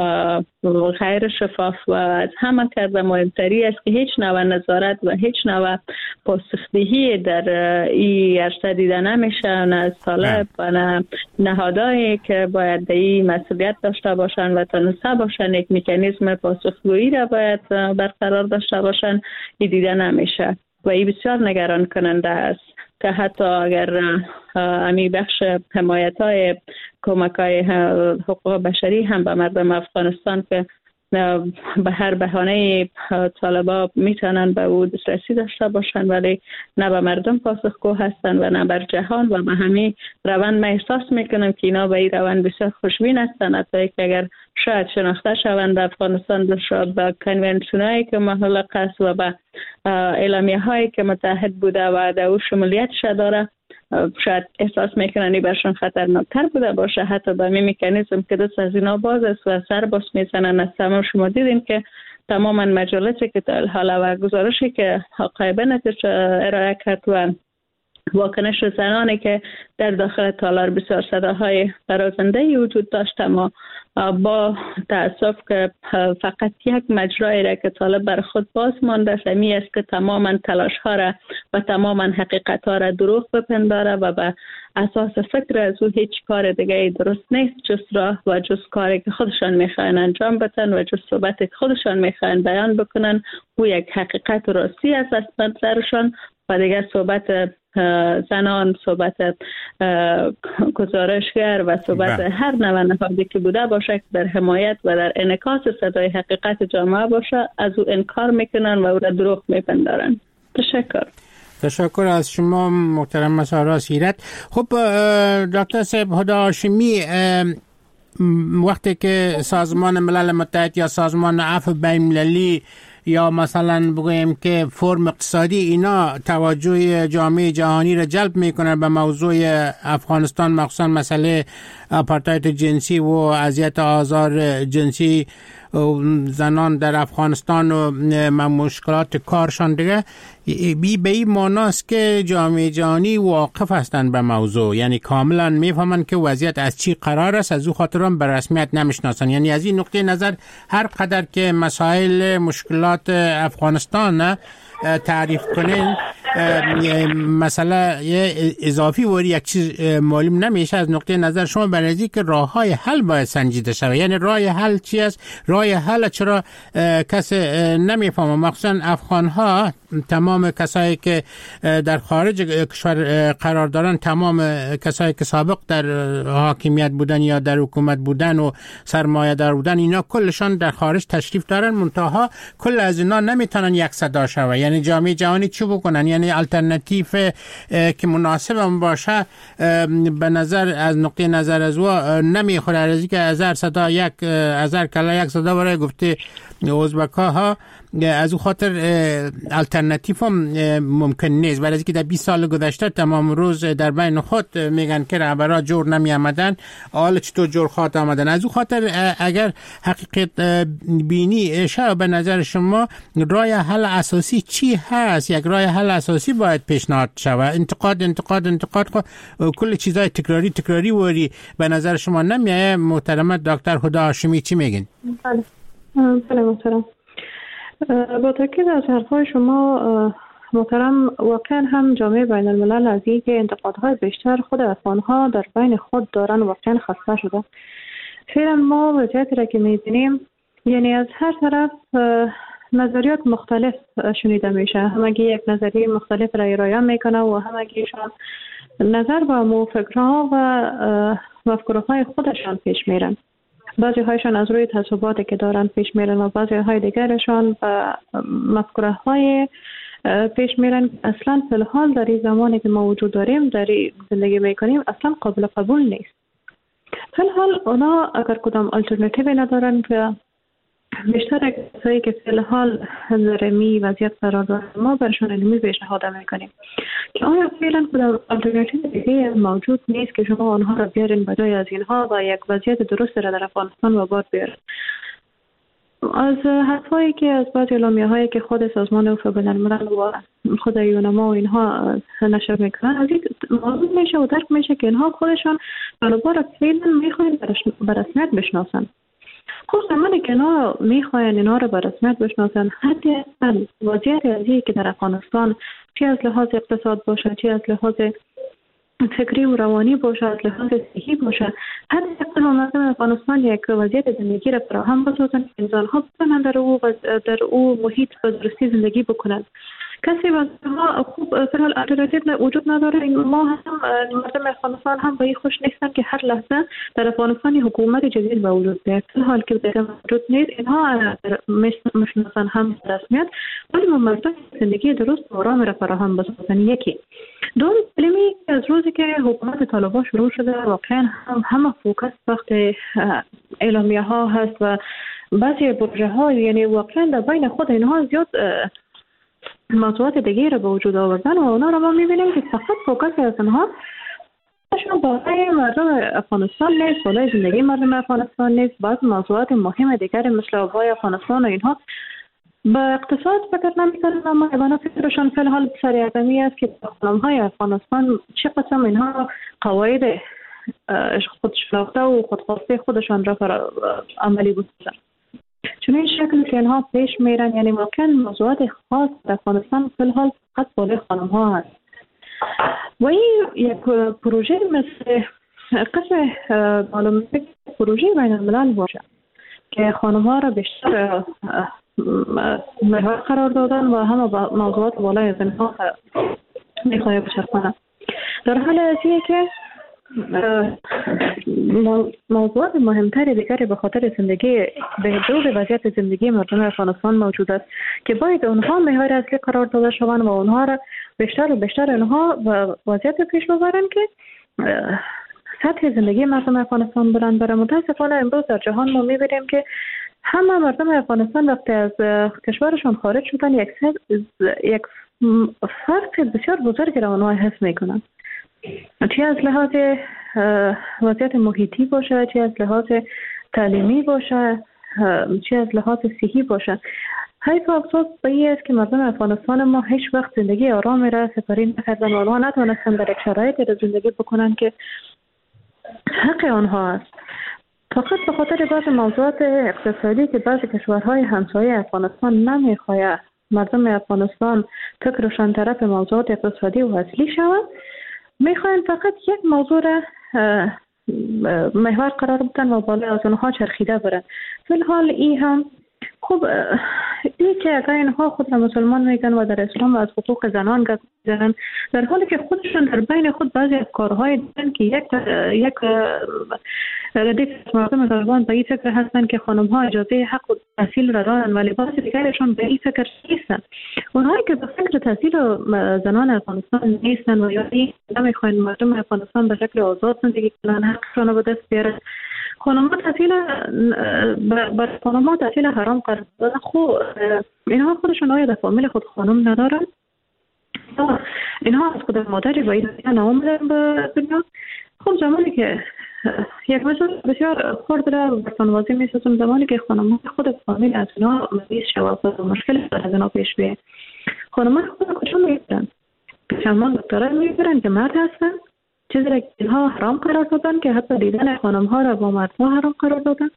غیر شفاف و از همه کرده مهمتری است که هیچ نوع نظارت و هیچ نوع پاسخدهی در این عرصه دیده نمیشه، نه از طالب و نه نهادهایی که باید این مسئولیت داشته باشن و تنسه باشن یک مکانیزم پاسخگویی را باید برقرار داشته باشن این دیده نمیشه و این بسیار نگران کننده است که حتی اگر امی بخش حمایت های کمک های حقوق بشری هم به مردم افغانستان که به هر بهانه طالبا میتونن به او دسترسی داشته باشن ولی نه به مردم پاسخگو هستن و نه بر جهان و به همین روند ما احساس میکنم که اینا به این روند بسیار خوشبین هستن، حتی که اگر شاید شناخته شوند افغانستان به کنونشن هایی که محلق است و به اعلامیه هایی که متحد بوده و در او شمولیتش داره شاید احساس میکنن این برشان خطرناکتر بوده باشه، حتی به می مکانیزم که دست از اینا باز است و سر باز میزنن. از تمام شما دیدین که تماما مجالسی که تا حالا و گزارشی که آقای بنت ارائه کرد و واکنش زنانی که در داخل تالار بسیار صداهای برازنده‌ای وجود داشت، اما با تأسف که فقط یک مجرایی را که طالب بر خود باز مانده سمی است که تماما تلاش ها را و تماما حقیقت ها را دروغ بپنداره و به اساس فکر از او هیچ کار دیگه درست نیست جز راه و جز کاری که خودشان میخواین انجام بدن و جز صحبتی که خودشان میخواین بیان بکنن. او یک حقیقت راستی است از نظرشان و دیگه صحبت زنان، صحبت گزارشگر و صحبت هر نوع نهادی که بوده باشه در حمایت و در انعکاس صدای حقیقت جامعه باشه از او انکار میکنن و او را دروغ میپندارن. تشکر. تشکر از شما محترم مسارا سیرت. خب دکتر صاحب هدی هاشمی، وقتی که سازمان ملل متحد یا سازمان عفو بین المللی یا مثلا بگویم که فرم اقتصادی اینا توجه جامعه جهانی را جلب میکنه به موضوع افغانستان، مخصوصا مسئله آپارتاید جنسی و اذیت آزار جنسی زنان در افغانستان و مشکلات کارشان دیگه، بی به این معناست که جامعه جهانی واقف هستند به موضوع، یعنی کاملا میفهمند که وضعیت از چی قرار است، از او خاطران به رسمیت نمیشناسند. یعنی از این نقطه نظر هر قدر که مسائل مشکلات افغانستان تعریف کنین مسئله اضافی و یک چیز معلوم نمیشه. از نقطه نظر شما برای که راه های حل باید سنجیده شود. یعنی راه حل چی است؟ راه حل چرا کسی نمیفهمه؟ مخصوصا افغان ها، تمام کسایی که در خارج کشور قرار دارن، تمام کسایی که سابق در حاکمیت بودن یا در حکومت بودن و سرمایه دار بودن، اینا کلشان در خارج تشریف دارن، منتها کل از اینا نمیتونن یک صدا شوه. یعنی جامعه جهانی چی بکنن؟ یعنی الटरनेटिव که مناسب هم باشه به نظر از نقطه نظر از او نمیخوره. از اینکه هزار صدا یک هزار کلا یک صدا برای گفته ازبک‌ها ها، از او خاطر الटरनेटिव هم ممکن نیست. برای اینکه در بیست سال گذشته تمام روز در بین خود میگن که رهبرا جور نمی آمدن، حالا چطور جور خواهد آمدن. از او خاطر اگر حقیقت بینی شه، به نظر شما راه حل اساسی چی هست؟ یک راه حل اساسی باید پیشنهاد شود. انتقاد انتقاد انتقاد کل چیزای تکراری تکراری وری به نظر شما نمیایه؟ محترم دکتر هدی هاشمی چی میگین؟ بله بله محترم، با تاکید از حرفای شما محترم، واقعا هم جامعه بین الملل از این که انتقادهای بیشتر خود افغانها در بین خود دارن واقعا خسته شده. فعلا ما وضعیتی را که میبینیم، یعنی از هر طرف نظریات مختلف شنیده میشه، همگی یک نظریه مختلف را ارائه میکنه و همگیشان نظر با موفقرها و مفکورهای خودشان پیش میرن. بعضی هایشان از روی تعصباتی که دارن پیش میرن و بعضی های دیگرشان و مفکوره های پیش میرن اصلا فی الحال در این زمانی که ما وجود داریم، در زندگی میکنیم، اصلا قابل قبول نیست. فی الحال اونا اگر کدام الटरनेटिव ندارن که بیشتر کسایی که فی الحال در می وضعیت قرار دارن، ما برشان علمی پیشنهاد میکنیم که آیا فعلا کدام الटरनेटिव دیگه موجود نیست که شما آنها را بیارین بجای از اینها و یک وضعیت درست را در افغانستان و باد بیارن. از حرفایی که از بعضی اعلامیه هایی که خود سازمان عفو بین الملل و خود یونما و اینها نشر میکنن، از این معلوم میشه و درک میشه که اینها خودشان طالبان فعلا میخواین به رسمیت بشناسن. خب زمانی که اینا میخواین اینا رو به رسمیت بشناسن، حتی وضعیت ازی که در افغانستان چی از لحاظ اقتصاد باشه، چی از لحاظ فکری و روانی باشه، از لحاظ صحی باشه، حتی اقتصاد مردم افغانستان یک وضعیت زندگی را فراهم بسازن که انسان‌ها بتونن در او در او محیط به درستی زندگی بکنن. کسی وضعها خوب فرحال الटरनेटिव وجود نداره. ما هم مردم افغانستان هم به این خوش نیستن که هر لحظه در افغانستان حکومت جدید به وجود بیاد. در حال که دیگه وجود نیست، اینها میشناسن هم رسمیت، ولی ما مردم زندگی درست و آرام را فراهم بسازن. یکی دوم کلمی از روزی که حکومت طالبان شروع شده، واقعا هم همه فوکس وقت اعلامیه ها هست و بعضی پروژه ها، یعنی واقعا در بین خود اینها زیاد موضوعات دیگه را به وجود آوردن و اونا را ما میبینیم که فقط فوکس از اونها شما بالای مردم افغانستان نیست، بالای زندگی مردم افغانستان نیست. بعض موضوعات مهم دیگر مثل آبای افغانستان و اینها با اقتصاد فکر نمی‌کنم، اما ایوان فکرشان فی الحال سر اقدمی است که خانم‌های افغانستان چه قسم اینها قواعد خودشناخته و خودخواسته خودشان را عملی بودند. چون این شکل که اینها پیش میرن، یعنی واقعا موضوعات خاص در افغانستان فی الحال فقط بالای خانم‌ها هست و این یک پروژه مثل قسم معلومه پروژه بین الملل باشه که خانم‌ها را بیشتر محور قرار دادن و همه با موضوعات بالای زنها میخواهی بچرخانه. در حال ازیه که موضوعات مهمتری دیگری به خاطر زندگی بهبود وضعیت زندگی مردم افغانستان موجود است که باید اونها محور اصلی قرار داده شوند و اونها را بیشتر و بیشتر اونها وضعیت پیش ببرند که سطح زندگی مردم افغانستان بلند بره. متاسفانه امروز در جهان ما میبینیم که همه مردم افغانستان وقتی از کشورشان خارج شدن یک یک فرق بسیار بزرگی را آنها حس میکنند، چه از لحاظ وضعیت محیطی باشه، چه از لحاظ تعلیمی باشه، چه از لحاظ صحی باشه. حیف افسوس به این است که مردم افغانستان ما هیچ وقت زندگی آرامی را سپری نکردن و آنها نتوانستن در یک شرایطی را زندگی بکنن که حق آنها است. فقط به خاطر بعض موضوعات اقتصادی که بعضی کشورهای همسایه افغانستان نمیخواه مردم افغانستان فکرشان طرف موضوعات اقتصادی و اصلی شود، میخواین فقط یک موضوع را محور قرار بدن و بالای از اونها چرخیده برن. فی الحال این هم خب این که اگر اینها خود را مسلمان میگن و در اسلام از حقوق زنان گپ میزنن، در حالی که خودشون در بین خود بعضی از کارهای دیدن که یک یک ردیف مردم طالبان به این فکر هستن که خانم ها اجازه حق و تحصیل را دارن، ولی بعضی دیگرشون به این فکر نیستن. اونهایی که به فکر تحصیل زنان افغانستان نیستن و یا نمیخوان مردم افغانستان به شکل آزاد زندگی کنن، حقشون رو به دست بیارن، خانم‌ها تحصیل بر خانم‌ها تحصیل حرام قرار دادن. خب اینها خودشون آیا در فامیل خود خانم ندارن؟ اینها از خود مادری و این نامدن به دنیا. خب زمانی که یک مثال بسیار خرد را برسان واضح می‌سازم، زمانی که خانم‌ها خود فامیل از اینا مریض شود و مشکل از اینا پیش بیه، خانم‌ها خود کجا می‌برن؟ چندان دکترها می‌برن که مرد هستن، چیزی را که اینها حرام قرار دادن که حتی دیدن خانم‌ها را با مردها حرام قرار دادن.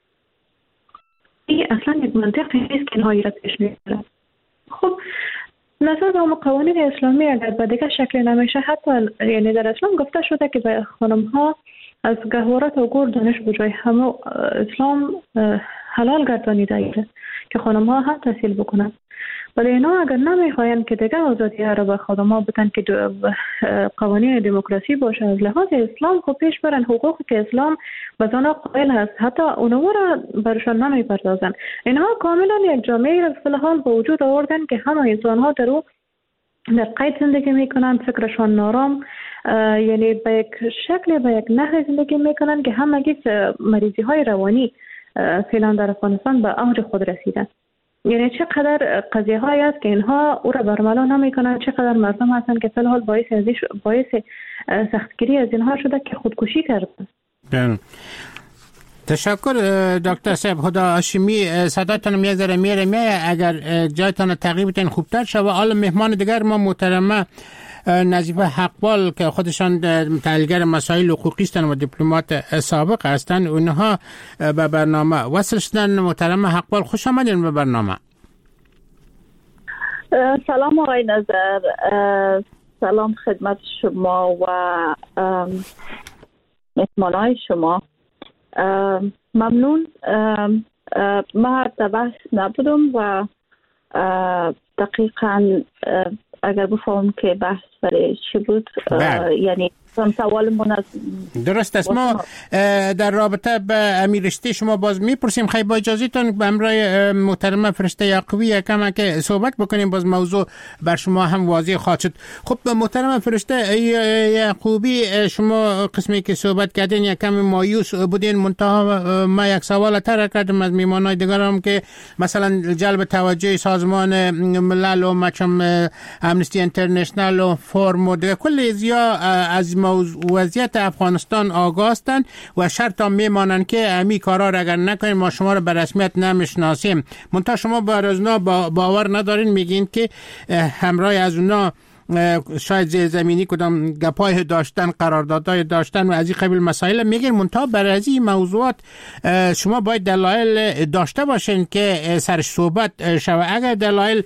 این اصلا یک منطقی نیست که اینها را پیش می‌برن. خب نظر به قوانین اسلامی اگر به دیگر شکل نمیشه، حتی یعنی در اسلام گفته شده که به خانم‌ها از گهوارت و گور دانش بجای همه اسلام حلال گردانیده ایده که خانم‌ها هم تحصیل بکنن. ولی اینا اگر نمیخواین که دیگه آزادی ها را به خانم‌ها بدن که قوانین دموکراسی باشه از لحاظ اسلام، خب پیش برن حقوقی که اسلام به زنها قائل هست، حتی اونها را برشان نمیپردازن. اینها کاملا یک جامعه را فی الحال به وجود آوردن که همه انسان‌ها در او در قید زندگی میکنن، فکرشان نارام، یعنی به یک شکل به یک نحو زندگی میکنن که همگی مریضی های روانی فعلا در افغانستان به اوج خود رسیدن. یعنی چقدر قضیه هایی است که اینها او را برملا نمیکنن، چقدر مردم هستند که فی الحال باعث باعث سختگیری از اینها شده که خودکشی کردن. تشکر دکتر صاحب. خدا هاشمی صداتون میاد ذره میره میاد، اگر جایتان تقریبتون خوبتر شود. حالا مهمان دیگر ما محترمه نظیفه حقبال که خودشان تحلیلگر مسائل حقوقی هستند و دیپلمات سابق هستند، اونها به برنامه وصل شدن. محترمه حقبال خوش آمدین به برنامه. سلام آقای نظر، سلام خدمت شما و مهمانای شما. ممنون. من در بحث نبودم و دقیقاً اگر بفهم که بحث برای چی بود، یعنی سوال من از درست است. ما در رابطه به امیرشتی شما باز میپرسیم. خیلی با اجازهتون به همراه محترمه فرشته یعقوبی یکم که صحبت بکنیم، باز موضوع بر شما هم واضح خواهد شد. خب محترمه فرشته یعقوبی، شما قسمی که صحبت کردین یکم مایوس بودین، منتها ما یک سوال تر کردم از میمانای دیگرم که مثلا جلب توجه سازمان ملل و مچم امنستی اینترنشنال و فورم و دیگه کل زیا از موضوع وضعیت افغانستان آگاه هستند و شرط هم میمانند که امی کارا را اگر نکنیم ما شما را به رسمیت نمیشناسیم. منتها شما بر از اونا با باور ندارین، میگین که همراه از اونا شاید زیرزمینی کدام گپای داشتن، قراردادهای داشتن و از این قبیل مسائل میگین. منتها برای از این موضوعات شما باید دلایل داشته باشین که سر صحبت شود. اگر دلایل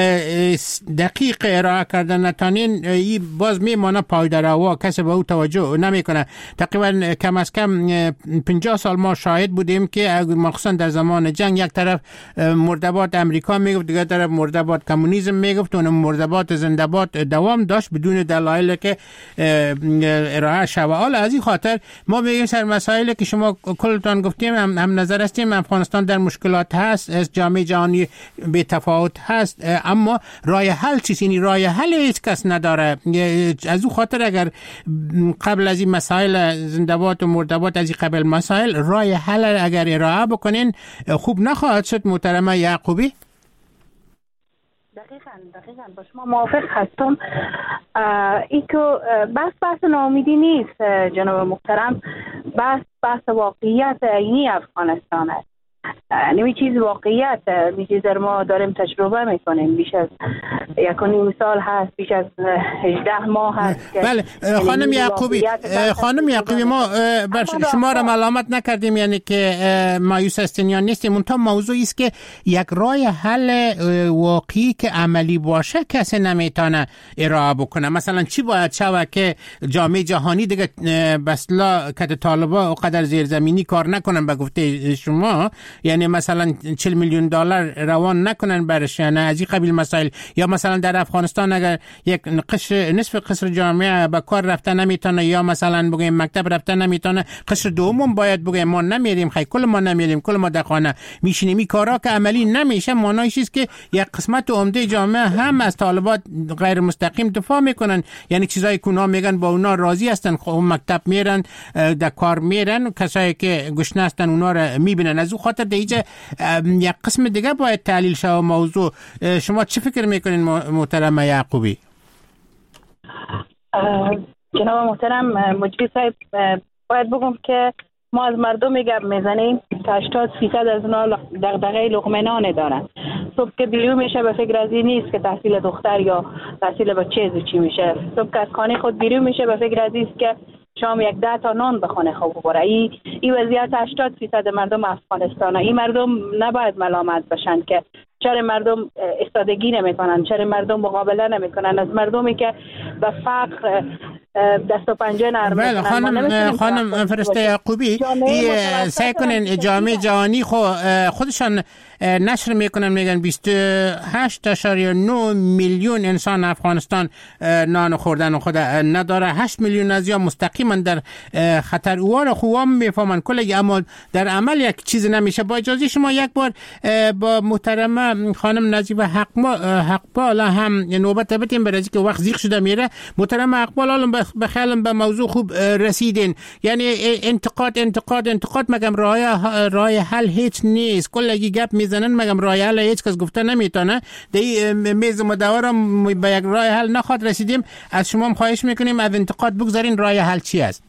دقیق ارائه کردن نتانین، این باز میمانه پایداروا، کسی به او توجه نمیکنه. تقریبا کم از کم پنجاه سال ما شاهد بودیم که مخصوصا در زمان جنگ یک طرف مردباد امریکا میگفت، دیگر طرف مردباد کمونیسم میگفت، اون مردباد زنده‌باد دوام داشت بدون دلایلی که ارائه شود. حالا از این خاطر ما میگیم سر مسائلی که شما کلتان گفتیم هم, هم نظر هستیم. افغانستان در مشکلات هست، از جامعه جهانی بی تفاوت هست، اما راه حل چیست؟ یعنی راه حل هیچ کس نداره. از اون خاطر اگر قبل از این مسائل زنده‌باد و مردباد، از این قبل مسائل راه حل اگر ارائه بکنین خوب نخواهد شد محترمه یعقوبی؟ دقیقاً دقیقاً با شما موافق هستم. ای که بحث بحث ناامیدی نیست جناب محترم، بحث بحث واقعیت عینی افغانستان است. نمی چیز واقعیت می چیز در ما داریم تجربه میکنیم. بیش از یک و نیم سال هست، بیش از هجده ماه هست. بله خانم یعقوبی، خانم یعقوبی ما بر شما را ملامت نکردیم، یعنی که مایوس هستین یا نیستیم. منتها موضوعی است که یک راه حل واقعی که عملی باشه کسی نمیتونه ارائه بکنه. مثلا چی باید شود که جامعه جهانی دیگه بسلا که طالبا قدر زیرزمینی کار نکنن به گفته شما، یعنی مثلا چهل میلیون دلار روان نکنن برش، یعنی از این قبیل مسائل. یا مثلا در افغانستان اگر یک قشر نصف قشر جامعه به کار رفته نمیتونه، یا مثلا بگیم مکتب رفته نمیتونه، قشر دوم باید بگیم ما نمیریم، خیلی کل ما نمیریم، کل ما در خانه میشینیم. این کارا که عملی نمیشه معنیش است که یک قسمت عمده جامعه هم از طالبات غیر مستقیم دفاع میکنن. یعنی چیزایی که اونا میگن با اونا راضی هستن، خب مکتب میرن، در کار میرن، کسایی که گشنه هستن اونا رو میبینن. از اون خاطر دیگه یک قسم دیگه باید تحلیل شود موضوع. شما چی فکر میکنین محترم یعقوبی؟ جناب محترم مجری صاحب، باید بگم که ما از مردم گپ میزنیم که هشتاد فیصد از اونا دغدغه لقمه نان دارن. صبح که بیرون میشه به فکر از این نیست که تحصیل دختر یا تحصیل بچه چی میشه. صبح که از خانه خود بیرون میشه به فکر از این است که شام یک ده تا نان بخونه خوب بره. این ای وضعیت هشتاد فیصد مردم افغانستان. این مردم نباید ملامت بشن که چرا مردم استادگی نمیکنن، چرا مردم مقابله نمیکنن از مردمی که به فقر دست و پنجه نرم میکنن. خانم خانم فرشته یعقوبی، سعی کنین جامعه جهانی خو خودشان نشر میکنن، میگن بیست و هشت اشاریه نه میلیون انسان افغانستان نان خوردن خود نداره، هشت میلیون از یا مستقیما در خطر. اوان خوام میفهمن کلی، اما در عمل یک چیز نمیشه. با اجازه شما یک بار با محترمه خانم نجیبه حقبال هم نوبت بدیم، برای که وقت زیغ شده میره. محترمه حقبال الان بخیالم به موضوع خوب رسیدین. یعنی انتقاد انتقاد انتقاد مگم راه راه حل هیچ نیست. کلی گپ میزنن مگم راه حل هیچ کس گفته نمیتونه. دی میز مداورم به یک راه حل نخواد رسیدیم. از شما خواهش میکنیم از انتقاد بگذارین راه حل چی است؟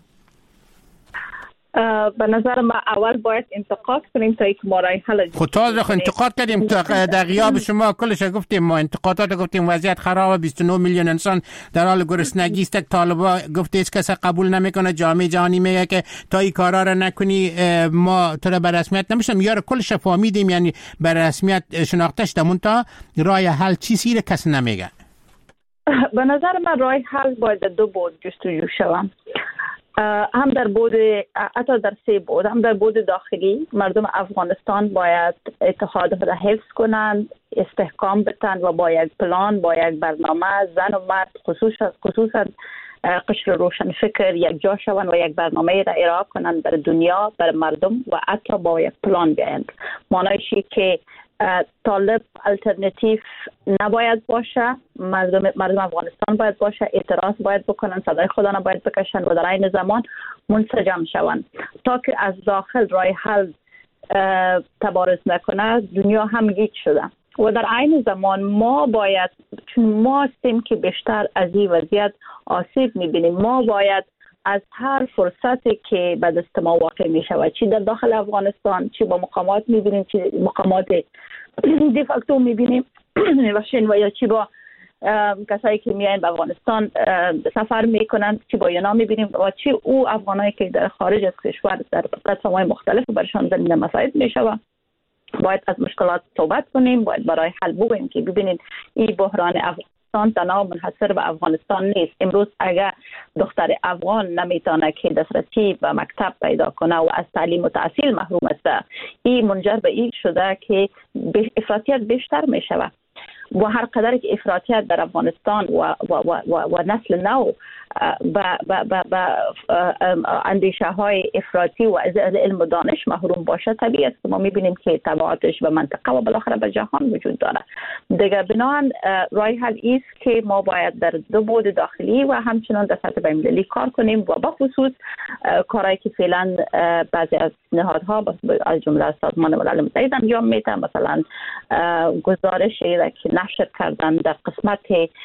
به نظر ما اول باید انتقاد کنیم تا اینکه ما راه حل خود تازه انتقاد کردیم در غیاب شما کلش گفتیم، ما انتقادات گفتیم وضعیت خرابه، بیست و نه میلیون انسان در حال گرسنگی است. طالبا گفته هیچ کس قبول نمیکنه، جامعه جهانی میگه که تا این کارا رو نکنی ما تو رو به رسمیت نمیشم. یار کلش فهمیدیم، یعنی به رسمیت شناخته شده، منتها راه حل چیزی رو کس نمیگه. به نظر من راه حل باید دو بود جستجو شود، هم در بود حتی در سه بود. هم در بود داخلی مردم افغانستان باید اتحاد خود حفظ کنند، استحکام بتن و با یک پلان، با یک برنامه زن و مرد خصوصا خصوصا قشر روشن فکر یک جا شوند و یک برنامه را ارائه کنند برای دنیا، برای مردم و حتی با یک پلان بیایند. معنیش که طالب الټرناتیو نباید باشه، مردم مردم افغانستان باید باشه، اعتراض باید بکنن، صدای خدا را باید بکشن و در این زمان منسجم شوند تا که از داخل راه حل تبارز نکنه. دنیا هم گیج شده و در این زمان ما باید، چون ما هستیم که بیشتر از این وضعیت آسیب میبینیم، ما باید از هر فرصتی که به دست ما واقع می شود، چی در داخل افغانستان، چی با مقامات می بینیم، چی مقامات دی فاکتو می بینیم و یا چی با کسایی که میاین به افغانستان سفر میکنند، چی با اینا میبینیم و چی او افغانایی که در خارج از کشور در قسمت‌های مختلف برشان زمینه مساعد میشوه. باید از مشکلات صحبت کنیم، باید برای حل بگوییم که ببینید این بحران افغانستان تنها منحصر به افغانستان نیست. امروز اگر دختر افغان نمیتونه که دسترسی به مکتب پیدا کنه و از تعلیم و تحصیل محروم است، این منجر به این شده که افراطیت بیشتر میشوه و هر قدر که افراطیت در افغانستان و و و و, و نسل نو با با با, با اندیشه های افراطی و از علم و دانش محروم باشه، طبیعی است که ما میبینیم که تبعاتش به منطقه و بالاخره به جهان وجود داره. دیگه بنابراین راه حل است که ما باید در دو بعد داخلی و همچنان در سطح بین‌المللی کار کنیم و به خصوص کارهایی که فعلا بعضی از نهادها از جمله سازمان ملل متحد انجام میدن، مثلا گزارشی که نشر کردن در قسمت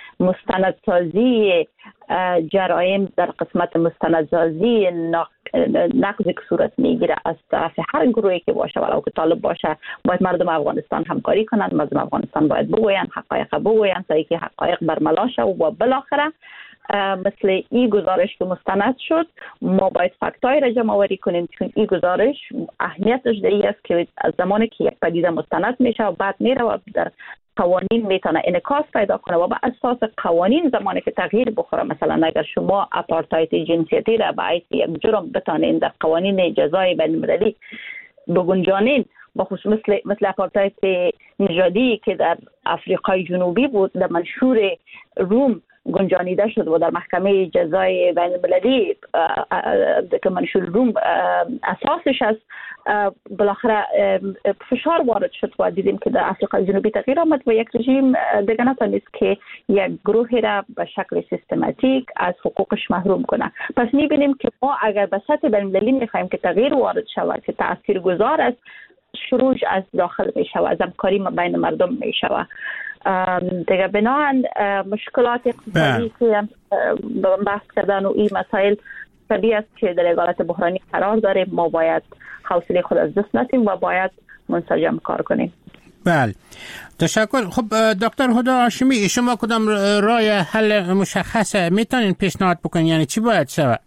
مستندسازی جرایم، در قسمت مستندسازی نقضی که صورت میگیره از طرف هر گروهی که باشه ولو که طالب باشه، باید مردم افغانستان همکاری کنند. مردم افغانستان باید بگویند، حقایق بگویند تا اینکه حقایق برملا شه و بالاخره مثل این گزارش که مستند شد ما باید فکتای را جمع آوری کنیم، چون این گزارش اهمیتش در این است که از زمانی که یک پدیده مستند میشه و بعد میره و در قوانین میتونه انعکاس پیدا کنه و با اساس قوانین زمانی که تغییر بخوره، مثلا اگر شما آپارتاید جنسیتی را به حیث یک جرم بتانین در قوانین جزای بین المللی بگنجانین، بخصوص مثل مثل آپارتاید نژادی که در آفریقای جنوبی بود، در منشور روم گنجانیده شد و در محکمه جزای بین المللی که منشور روم اساسش است، بالاخره فشار وارد شد و دیدیم که در آفریقای جنوبی تغییر آمد و یک رژیم دیگه نتونست که یک گروهی را به شکل سیستماتیک از حقوقش محروم کنه. پس میبینیم که ما اگر به سطح بین المللی میخوایم که تغییر وارد شود که تاثیرگذار است، شروع از داخل میشه و از همکاری بین مردم میشه. دیگه بنابراین مشکلات اقتصادی که بحث کردن و این مسائل طبیعی است که در یک حالت بحرانی قرار داریم. ما باید حوصله خود از دست ندیم و باید منسجم کار کنیم. بله، تشکر. خب دکتر هدی هاشمی، شما کدام راه حل مشخص میتونین پیشنهاد بکنین؟ یعنی چی باید شود؟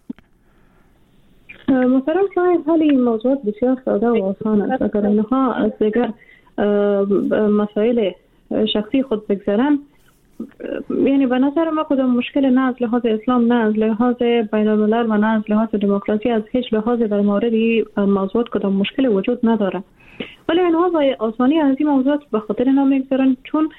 مثلا راه حل این موضوعات بسیار ساده و آسان است. اگر اینها از دیگر مسائل شخصی خود بگذارن، یعنی به نظر ما کدام مشکل نه از لحاظ اسلام، نه از لحاظ بین الملل و نه از لحاظ دموکراسی، از هیچ لحاظ در مورد این موضوعات کدام مشکل وجود نداره. ولی اینها با آسانی از این موضوعات به خاطر اینا میگذارن چون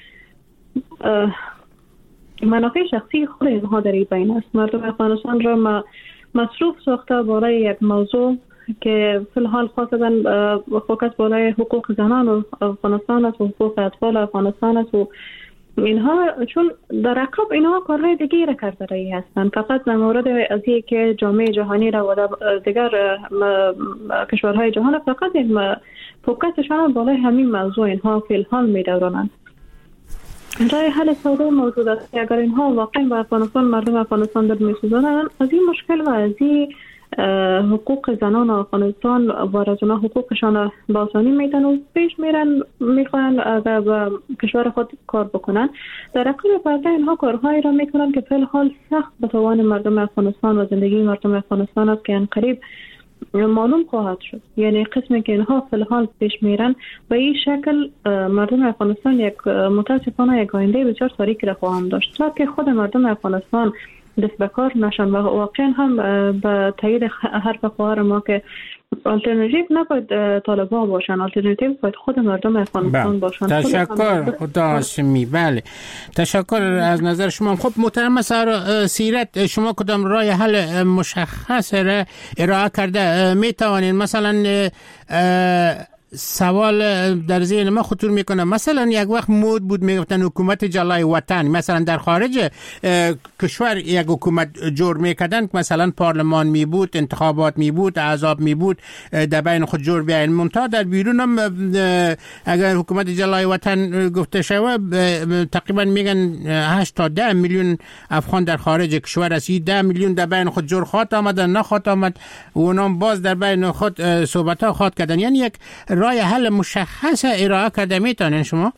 منافع شخصی خود اینها در این بین است. مردم افغانستان را مصروف ساخته برای یک موضوع که فی الحال خاصتا فوکس بالای حقوق زنان و افغانستان است و حقوق اطفال افغانستان است و اینها، چون در عقب اینها کارهای دیگه را کرده رایی هستند. فقط در مورد از این که جامعه جهانی را و دیگر کشورهای جهان فقط فوکسشان بالای همین موضوع اینها فی الحال می دورانند. رای حل ساده موجود است که اگر اینها واقعا به افغانستان، مردم افغانستان در می سوزانند، از این مشکل و از این حقوق زنان افغانستان و رجنا حقوقشان با آسانی میدن و پیش میرن، میخوان اگر به کشور خود کار بکنن. در عقب پرده اینها کارهایی را میکنن که فی الحال سخت به توان مردم افغانستان و زندگی مردم افغانستان است که ان قریب معلوم خواهد شد. یعنی قسمی که اینها فی الحال پیش میرن به این شکل مردم افغانستان یک متاسفانه یک آینده بسیار تاریکی را خواهم داشت تا که خود مردم افغانستان دست به کار نشن و واقعا هم به تایید حرف خواهر ما که آلترناتیو نباید طالبان باشن، آلترناتیو باید خود مردم افغانستان باشن. تشکر هدی هاشمی. بله، تشکر از نظر شما. خب محترم سیرت، شما کدام راه حل مشخص را ارائه کرده؟ می توانید مثلا سوال در ذهن من خطور میکنه، مثلا یک وقت مود بود میگفتن حکومت جلای وطن، مثلا در خارج کشور یک حکومت جور میکردن که مثلا پارلمان می بود، انتخابات می بود، احزاب می بود، در بین خود جور بیاین. منتها در بیرون هم اگر حکومت جلای وطن گفته شود تقریبا میگن هشت تا ده میلیون افغان در خارج کشور است. ده میلیون در بین خود جور خواهد آمد نخواهد آمد و اونام باز در بین خود صحبت ها خواهد کردن. یعنی یک رای حل مشخص ارائه کرده میتونین شما؟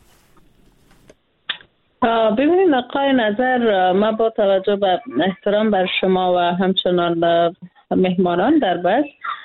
ببینید آقای نظر، ما با توجه به احترام بر شما و همچنان مهمانان در بس،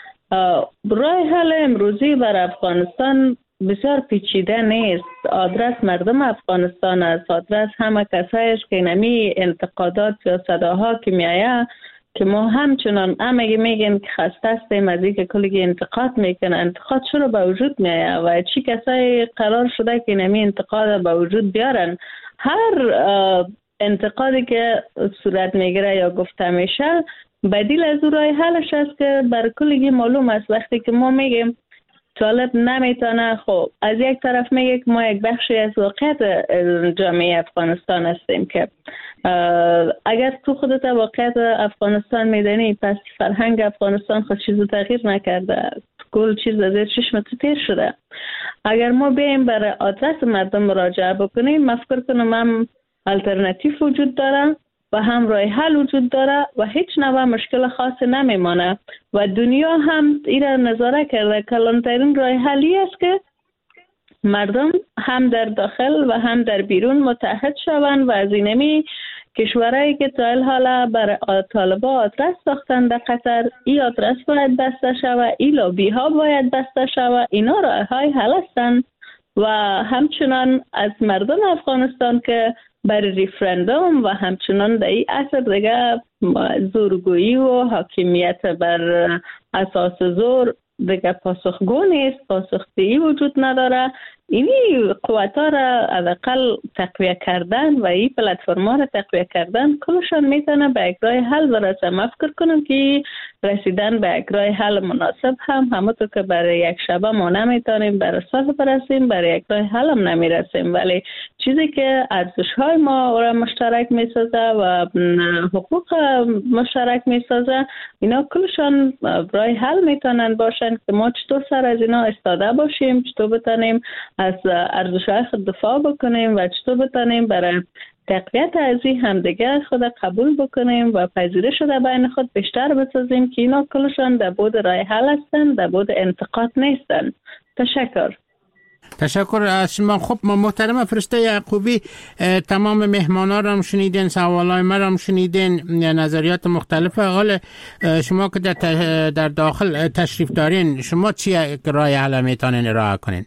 رای حل امروزی بر افغانستان بسیار پیچیده نیست. آدرس مردم افغانستان است، آدرس همه کسایش که نمی انتقادات یا صداها که میایه که ما همچنان همه میگن که خسته هستیم از اینکه کلی انتقاد میکنه. انتقاد چرا به وجود میایه و چی کسایی قرار شده که نمی انتقاد به وجود بیارن؟ هر انتقادی که صورت میگیره یا گفته میشه بدیل از اون راه حلش است که بر کلی معلوم است. وقتی که ما میگیم طالب نمیتونه، خب از یک طرف میگه که ما یک بخشی از واقعیت جامعه افغانستان هستیم که اگر تو خودت واقعیت افغانستان میدانی پس فرهنگ افغانستان خود چیزو تغییر نکرده، کل چیز از چشم تو تیر شده. اگر ما بیایم برای آدرس مردم مراجعه بکنیم، من فکر کنم هم الټرناتیو وجود داره و هم راه حل وجود داره و هیچ نوع مشکل خاصی نمیمانه و دنیا هم این را نظاره کرده. کلانترین راه حلی است که مردم هم در داخل و هم در بیرون متحد شوند و از اینمی کشورهایی که تا الحال برای طالبا آدرس ساختن در قطر، این آدرس باید بسته شود، این لابی ها باید بسته شود. اینا راه های حل هستند و همچنان از مردم افغانستان که برای ریفرندوم و همچنان در این عصر دیگه زورگویی و حاکمیت بر اساس زور دیگه پاسخگو نیست، پاسخگویی وجود نداره. اینی قوتا را حداقل تقویه کردن و این پلتفرما را تقویه کردن کلشان میتونه به یک راه حل برسه. من فکر کنم که رسیدن به یک راه حل مناسب هم همونطور که برای یک شبه ما نمیتونیم برای صلح برسیم، برای یک راه حل هم نمیرسیم، ولی چیزی که ارزش های ما را مشترک میسازه و حقوق مشترک میسازه، اینا کلشان راه حل میتونن باشن که ما چطور سر از اینا استاده باشیم، چطور بتونیم از ارزش‌های خود دفاع بکنیم و چطور بتونیم برای تقویت ازی همدیگه خود قبول بکنیم و پذیرش در بین خود بیشتر بسازیم که اینا کلشان در بود راه حل هستن، در بود انتقاد نیستن. تشکر. تشکر از شما. خب محترم فرشته یعقوبی، تمام مهمانان را هم شنیدین، سوالای ما را هم شنیدین، نظریات مختلف. حال شما که در, در داخل تشریف دارین، شما چی راه حل میتونین ارائه کنین؟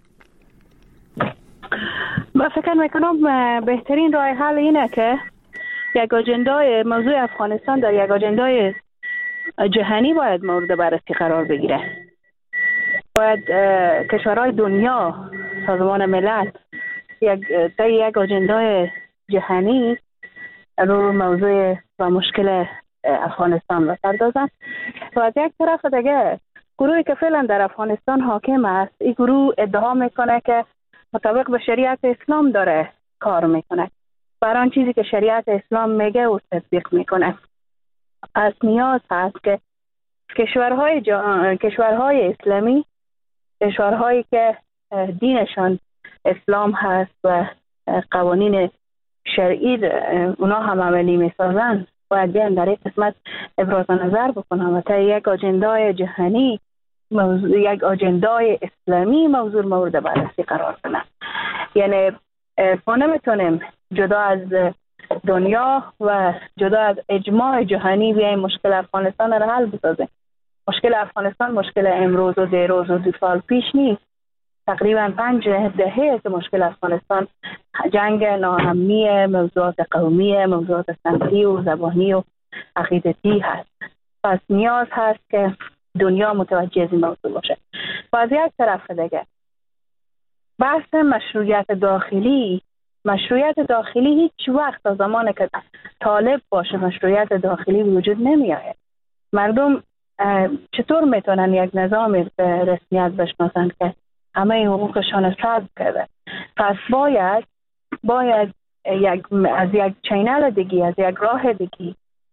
من فکر میکنم بهترین راه حل اینه که یک اجندای موضوع افغانستان در یک اجندای جهانی باید مورد بررسی قرار بگیره. باید کشورهای دنیا، سازمان ملل یک در یک اجندای جهانی رو موضوع و مشکل افغانستان بپردازن. و از یک طرف دیگه گروهی که فعلا در افغانستان حاکم است، این گروه ادعا میکنه که مطابق به شریعت اسلام داره کار میکنه، برای آن چیزی که شریعت اسلام میگه و تطبیق میکنه. از نیاز هست که کشورهای جا... کشورهای اسلامی، کشورهایی که دینشان اسلام هست و قوانین شرعی اونا هم عملی میسازن، باید بیان در این قسمت ابراز نظر بکنن و تا یک اجندای جهانی، موضوع یک اجندای اسلامی موضوع مورد بررسی قرار کنن. یعنی ما نمیتونیم جدا از دنیا و جدا از اجماع جهانی بیایم مشکل افغانستان را حل بسازیم. مشکل افغانستان مشکل امروز و دیروز و دو سال پیش نیست. تقریبا پنج دهه که مشکل افغانستان جنگ ناامنی، موضوعات قومی، موضوعات سنتی و زبانی و عقیدتی هست. پس نیاز هست که دنیا متوجه از این موضوع باشه. و از یک طرف دیگه بحث مشروعیت داخلی، مشروعیت داخلی هیچ وقت تا زمانی که طالب باشه مشروعیت داخلی وجود نمی آید. مردم چطور میتونن یک نظام به رسمیت بشناسن که همه حقوقشان سلب کرده. پس باید باید یک از یک چینل دیگه، از یک راه دیگه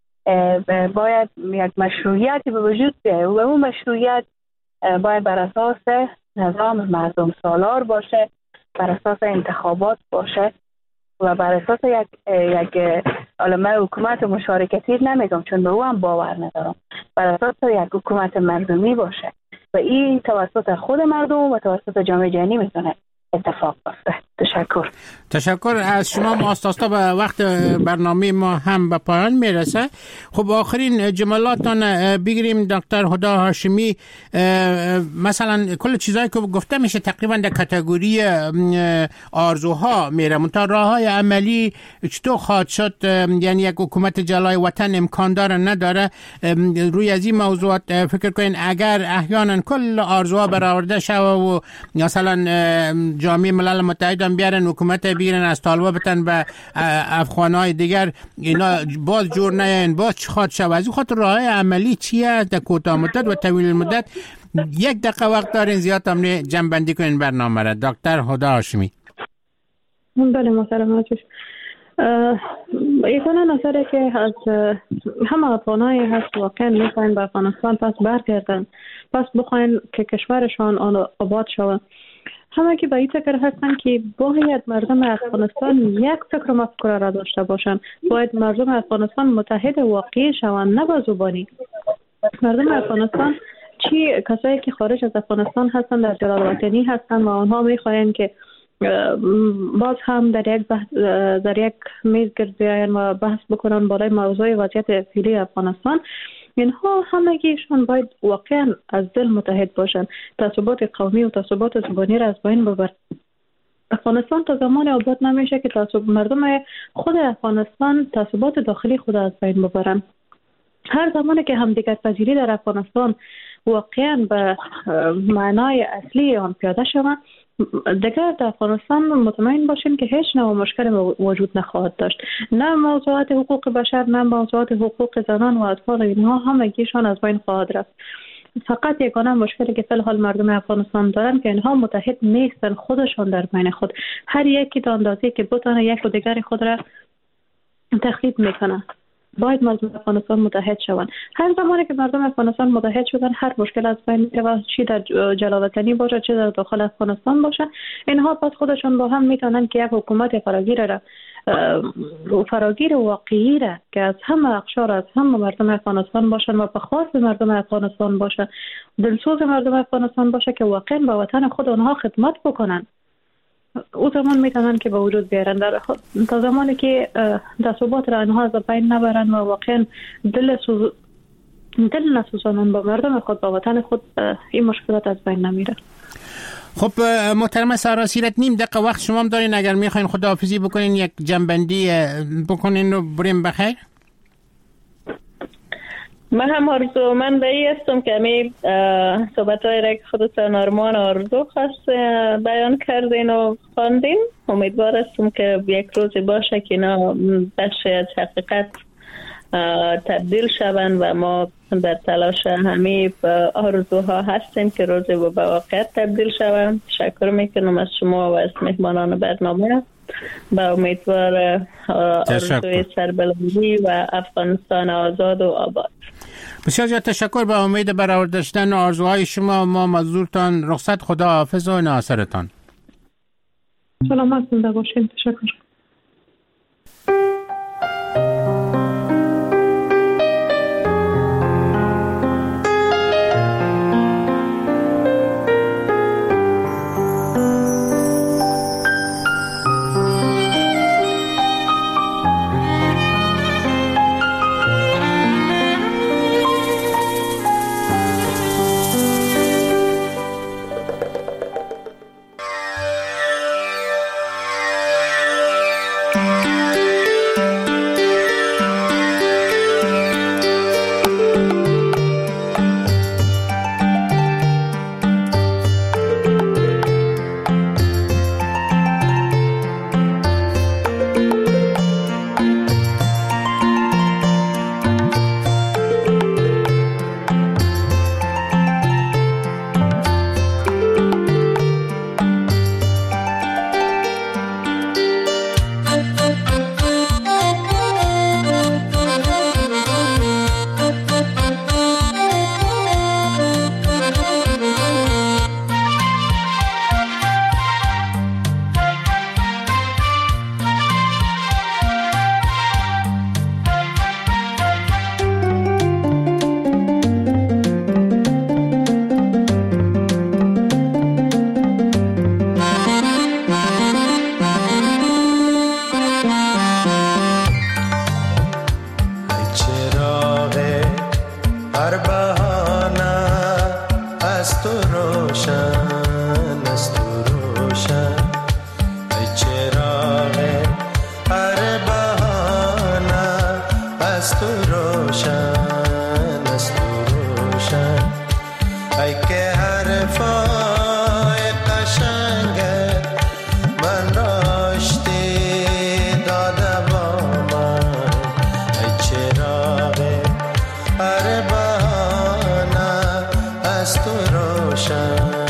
باید یک مشروعیتی به وجود بیاید و اون مشروعیت باید بر اساس نظام مردم سالار باشه، بر اساس انتخابات باشه و بر اساس یک یک علمه حکومت مشارکتی نمیگم چون به او هم باور ندارم، بر اساس یک حکومت مردمی باشه و این توسط خود مردم و توسط جامعه جهانی میتونه اتفاق بیفته. تشکر. تشکر از شما. ماستاستا به وقت برنامه ما هم به پایان میرسه. خب آخرین جملاتان بگیریم دکتر هدی هاشمی. مثلا کل چیزایی که گفته میشه تقریبا در کاتگوری آرزوها میره، منتها راههای عملی چطور خواهد شد؟ یعنی یک حکومت جلای وطن امکان داره نداره؟ روی از این موضوعات فکر کنین اگر احیانا کل آرزوها برآورده شود و مثلا جامعه ملل متحد هم بیارن حکومت بیارن از طالبا بتن به افغانهای دیگر، اینا باز جور نیاین، باز چی خواهد شود؟ از این خاطر راه عملی چیه در کوتاه مدت و طویل مدت؟ یک دقیقه وقت دارین، زیاد هم نه، جمع بندی کنین برنامه را. دکتر هدی هاشمی. بله محترم حاجی. یکانه نظره که از همه افغانایی هست واقعا میخواین به افغانستان پس برگردن، پس بخواین که کشورشان آباد شود. همه که به این فکر هستن که باید مردم افغانستان یک فکر و مفکوره را داشته باشن، باید مردم افغانستان متحد واقعی شوند، نه با زبانی. مردم افغانستان چی کسایی که خارج از افغانستان هستن در جلال وطنی هستن و آنها میخواین که باز هم در یک بحث در یک میز گرد بیاین و بحث بکنن بالای موضوع وضعیت فعلی افغانستان. اینها همگیشون باید واقعا از دل متحد باشن، تعصبات قومی و تعصبات زبانی را از بین ببرن. افغانستان تا زمان آباد نمیشه که تعصب مردم خود افغانستان تعصبات داخلی خود از بین ببرن. هر زمانی که همدیگر پذیری در افغانستان واقعا به معنای اصلی آن پیاده شود، دیگر در افغانستان مطمئن باشیم که هیچ نوع مشکل وجود نخواهد داشت. نه موضوعات حقوق بشر، نه موضوعات حقوق زنان و اطفال، اینها همگیشان از بین خواهد رفت. فقط یگانه مشکلی که فی الحال مردم افغانستان دارن که اینها متحد نیستن خودشان در بین خود، هر یکی تا اندازه‌ای که بتونه یک و دیگر خود را تخریب میکنه. باید مردم افغانستان متحد شوند. هر زمانی که مردم افغانستان متحد شدن هر مشکل از بین میره، چی در جلال وطنی باشه چی در داخل افغانستان باشه، اینها پس خودشون با هم میتونن که یک حکومت فراگیر را فراگیر واقعی را که از همه اقشار از همه مردم افغانستان باشن و به خواست مردم افغانستان باشه، دلسوز مردم افغانستان باشه که واقعا به وطن خود آنها خدمت بکنن، او زمان میتونن که به وجود بیارن. در تا زمانی که تعصبات را آنها از بین نبرن و واقعا دل سوز دل نسوزانن با مردم خود، با وطن خود، این مشکلات از بین نمیره. خب محترم سارا سیرت، نیم دقیقه وقت شما هم دارین، اگر میخواین خداحافظی بکنین یک جنبندی بکنین و بریم بخیر. من هم آرزو من به این هستم که همی صحبت های را که خودتان آرمان آرزو خواست بیان کردین و خواندین، امیدوار هستم که یک روزی باشه که اینا بخشی از حقیقت تبدیل شوند و ما در تلاش همی آرزوها هستیم که روزی به واقعیت تبدیل شوند. تشکر میکنم از شما و از مهمانان برنامه. با امیدوار آرزوی سربلندی و افغانستان آزاد و آباد. بسیار زیاد تشکر. به امید برآورده شدن آرزوهای شما ما مزدورتان رخصت. خدا حافظ و ناصرتان. سلامت زنده باشین. تشکر. روشن از تو روشن ای چراغ هر بهانه از تو روشن از تو روشن ای که حرفای قشنگت من راشتی داده با من ای چراغ هر بهانه از تو روشن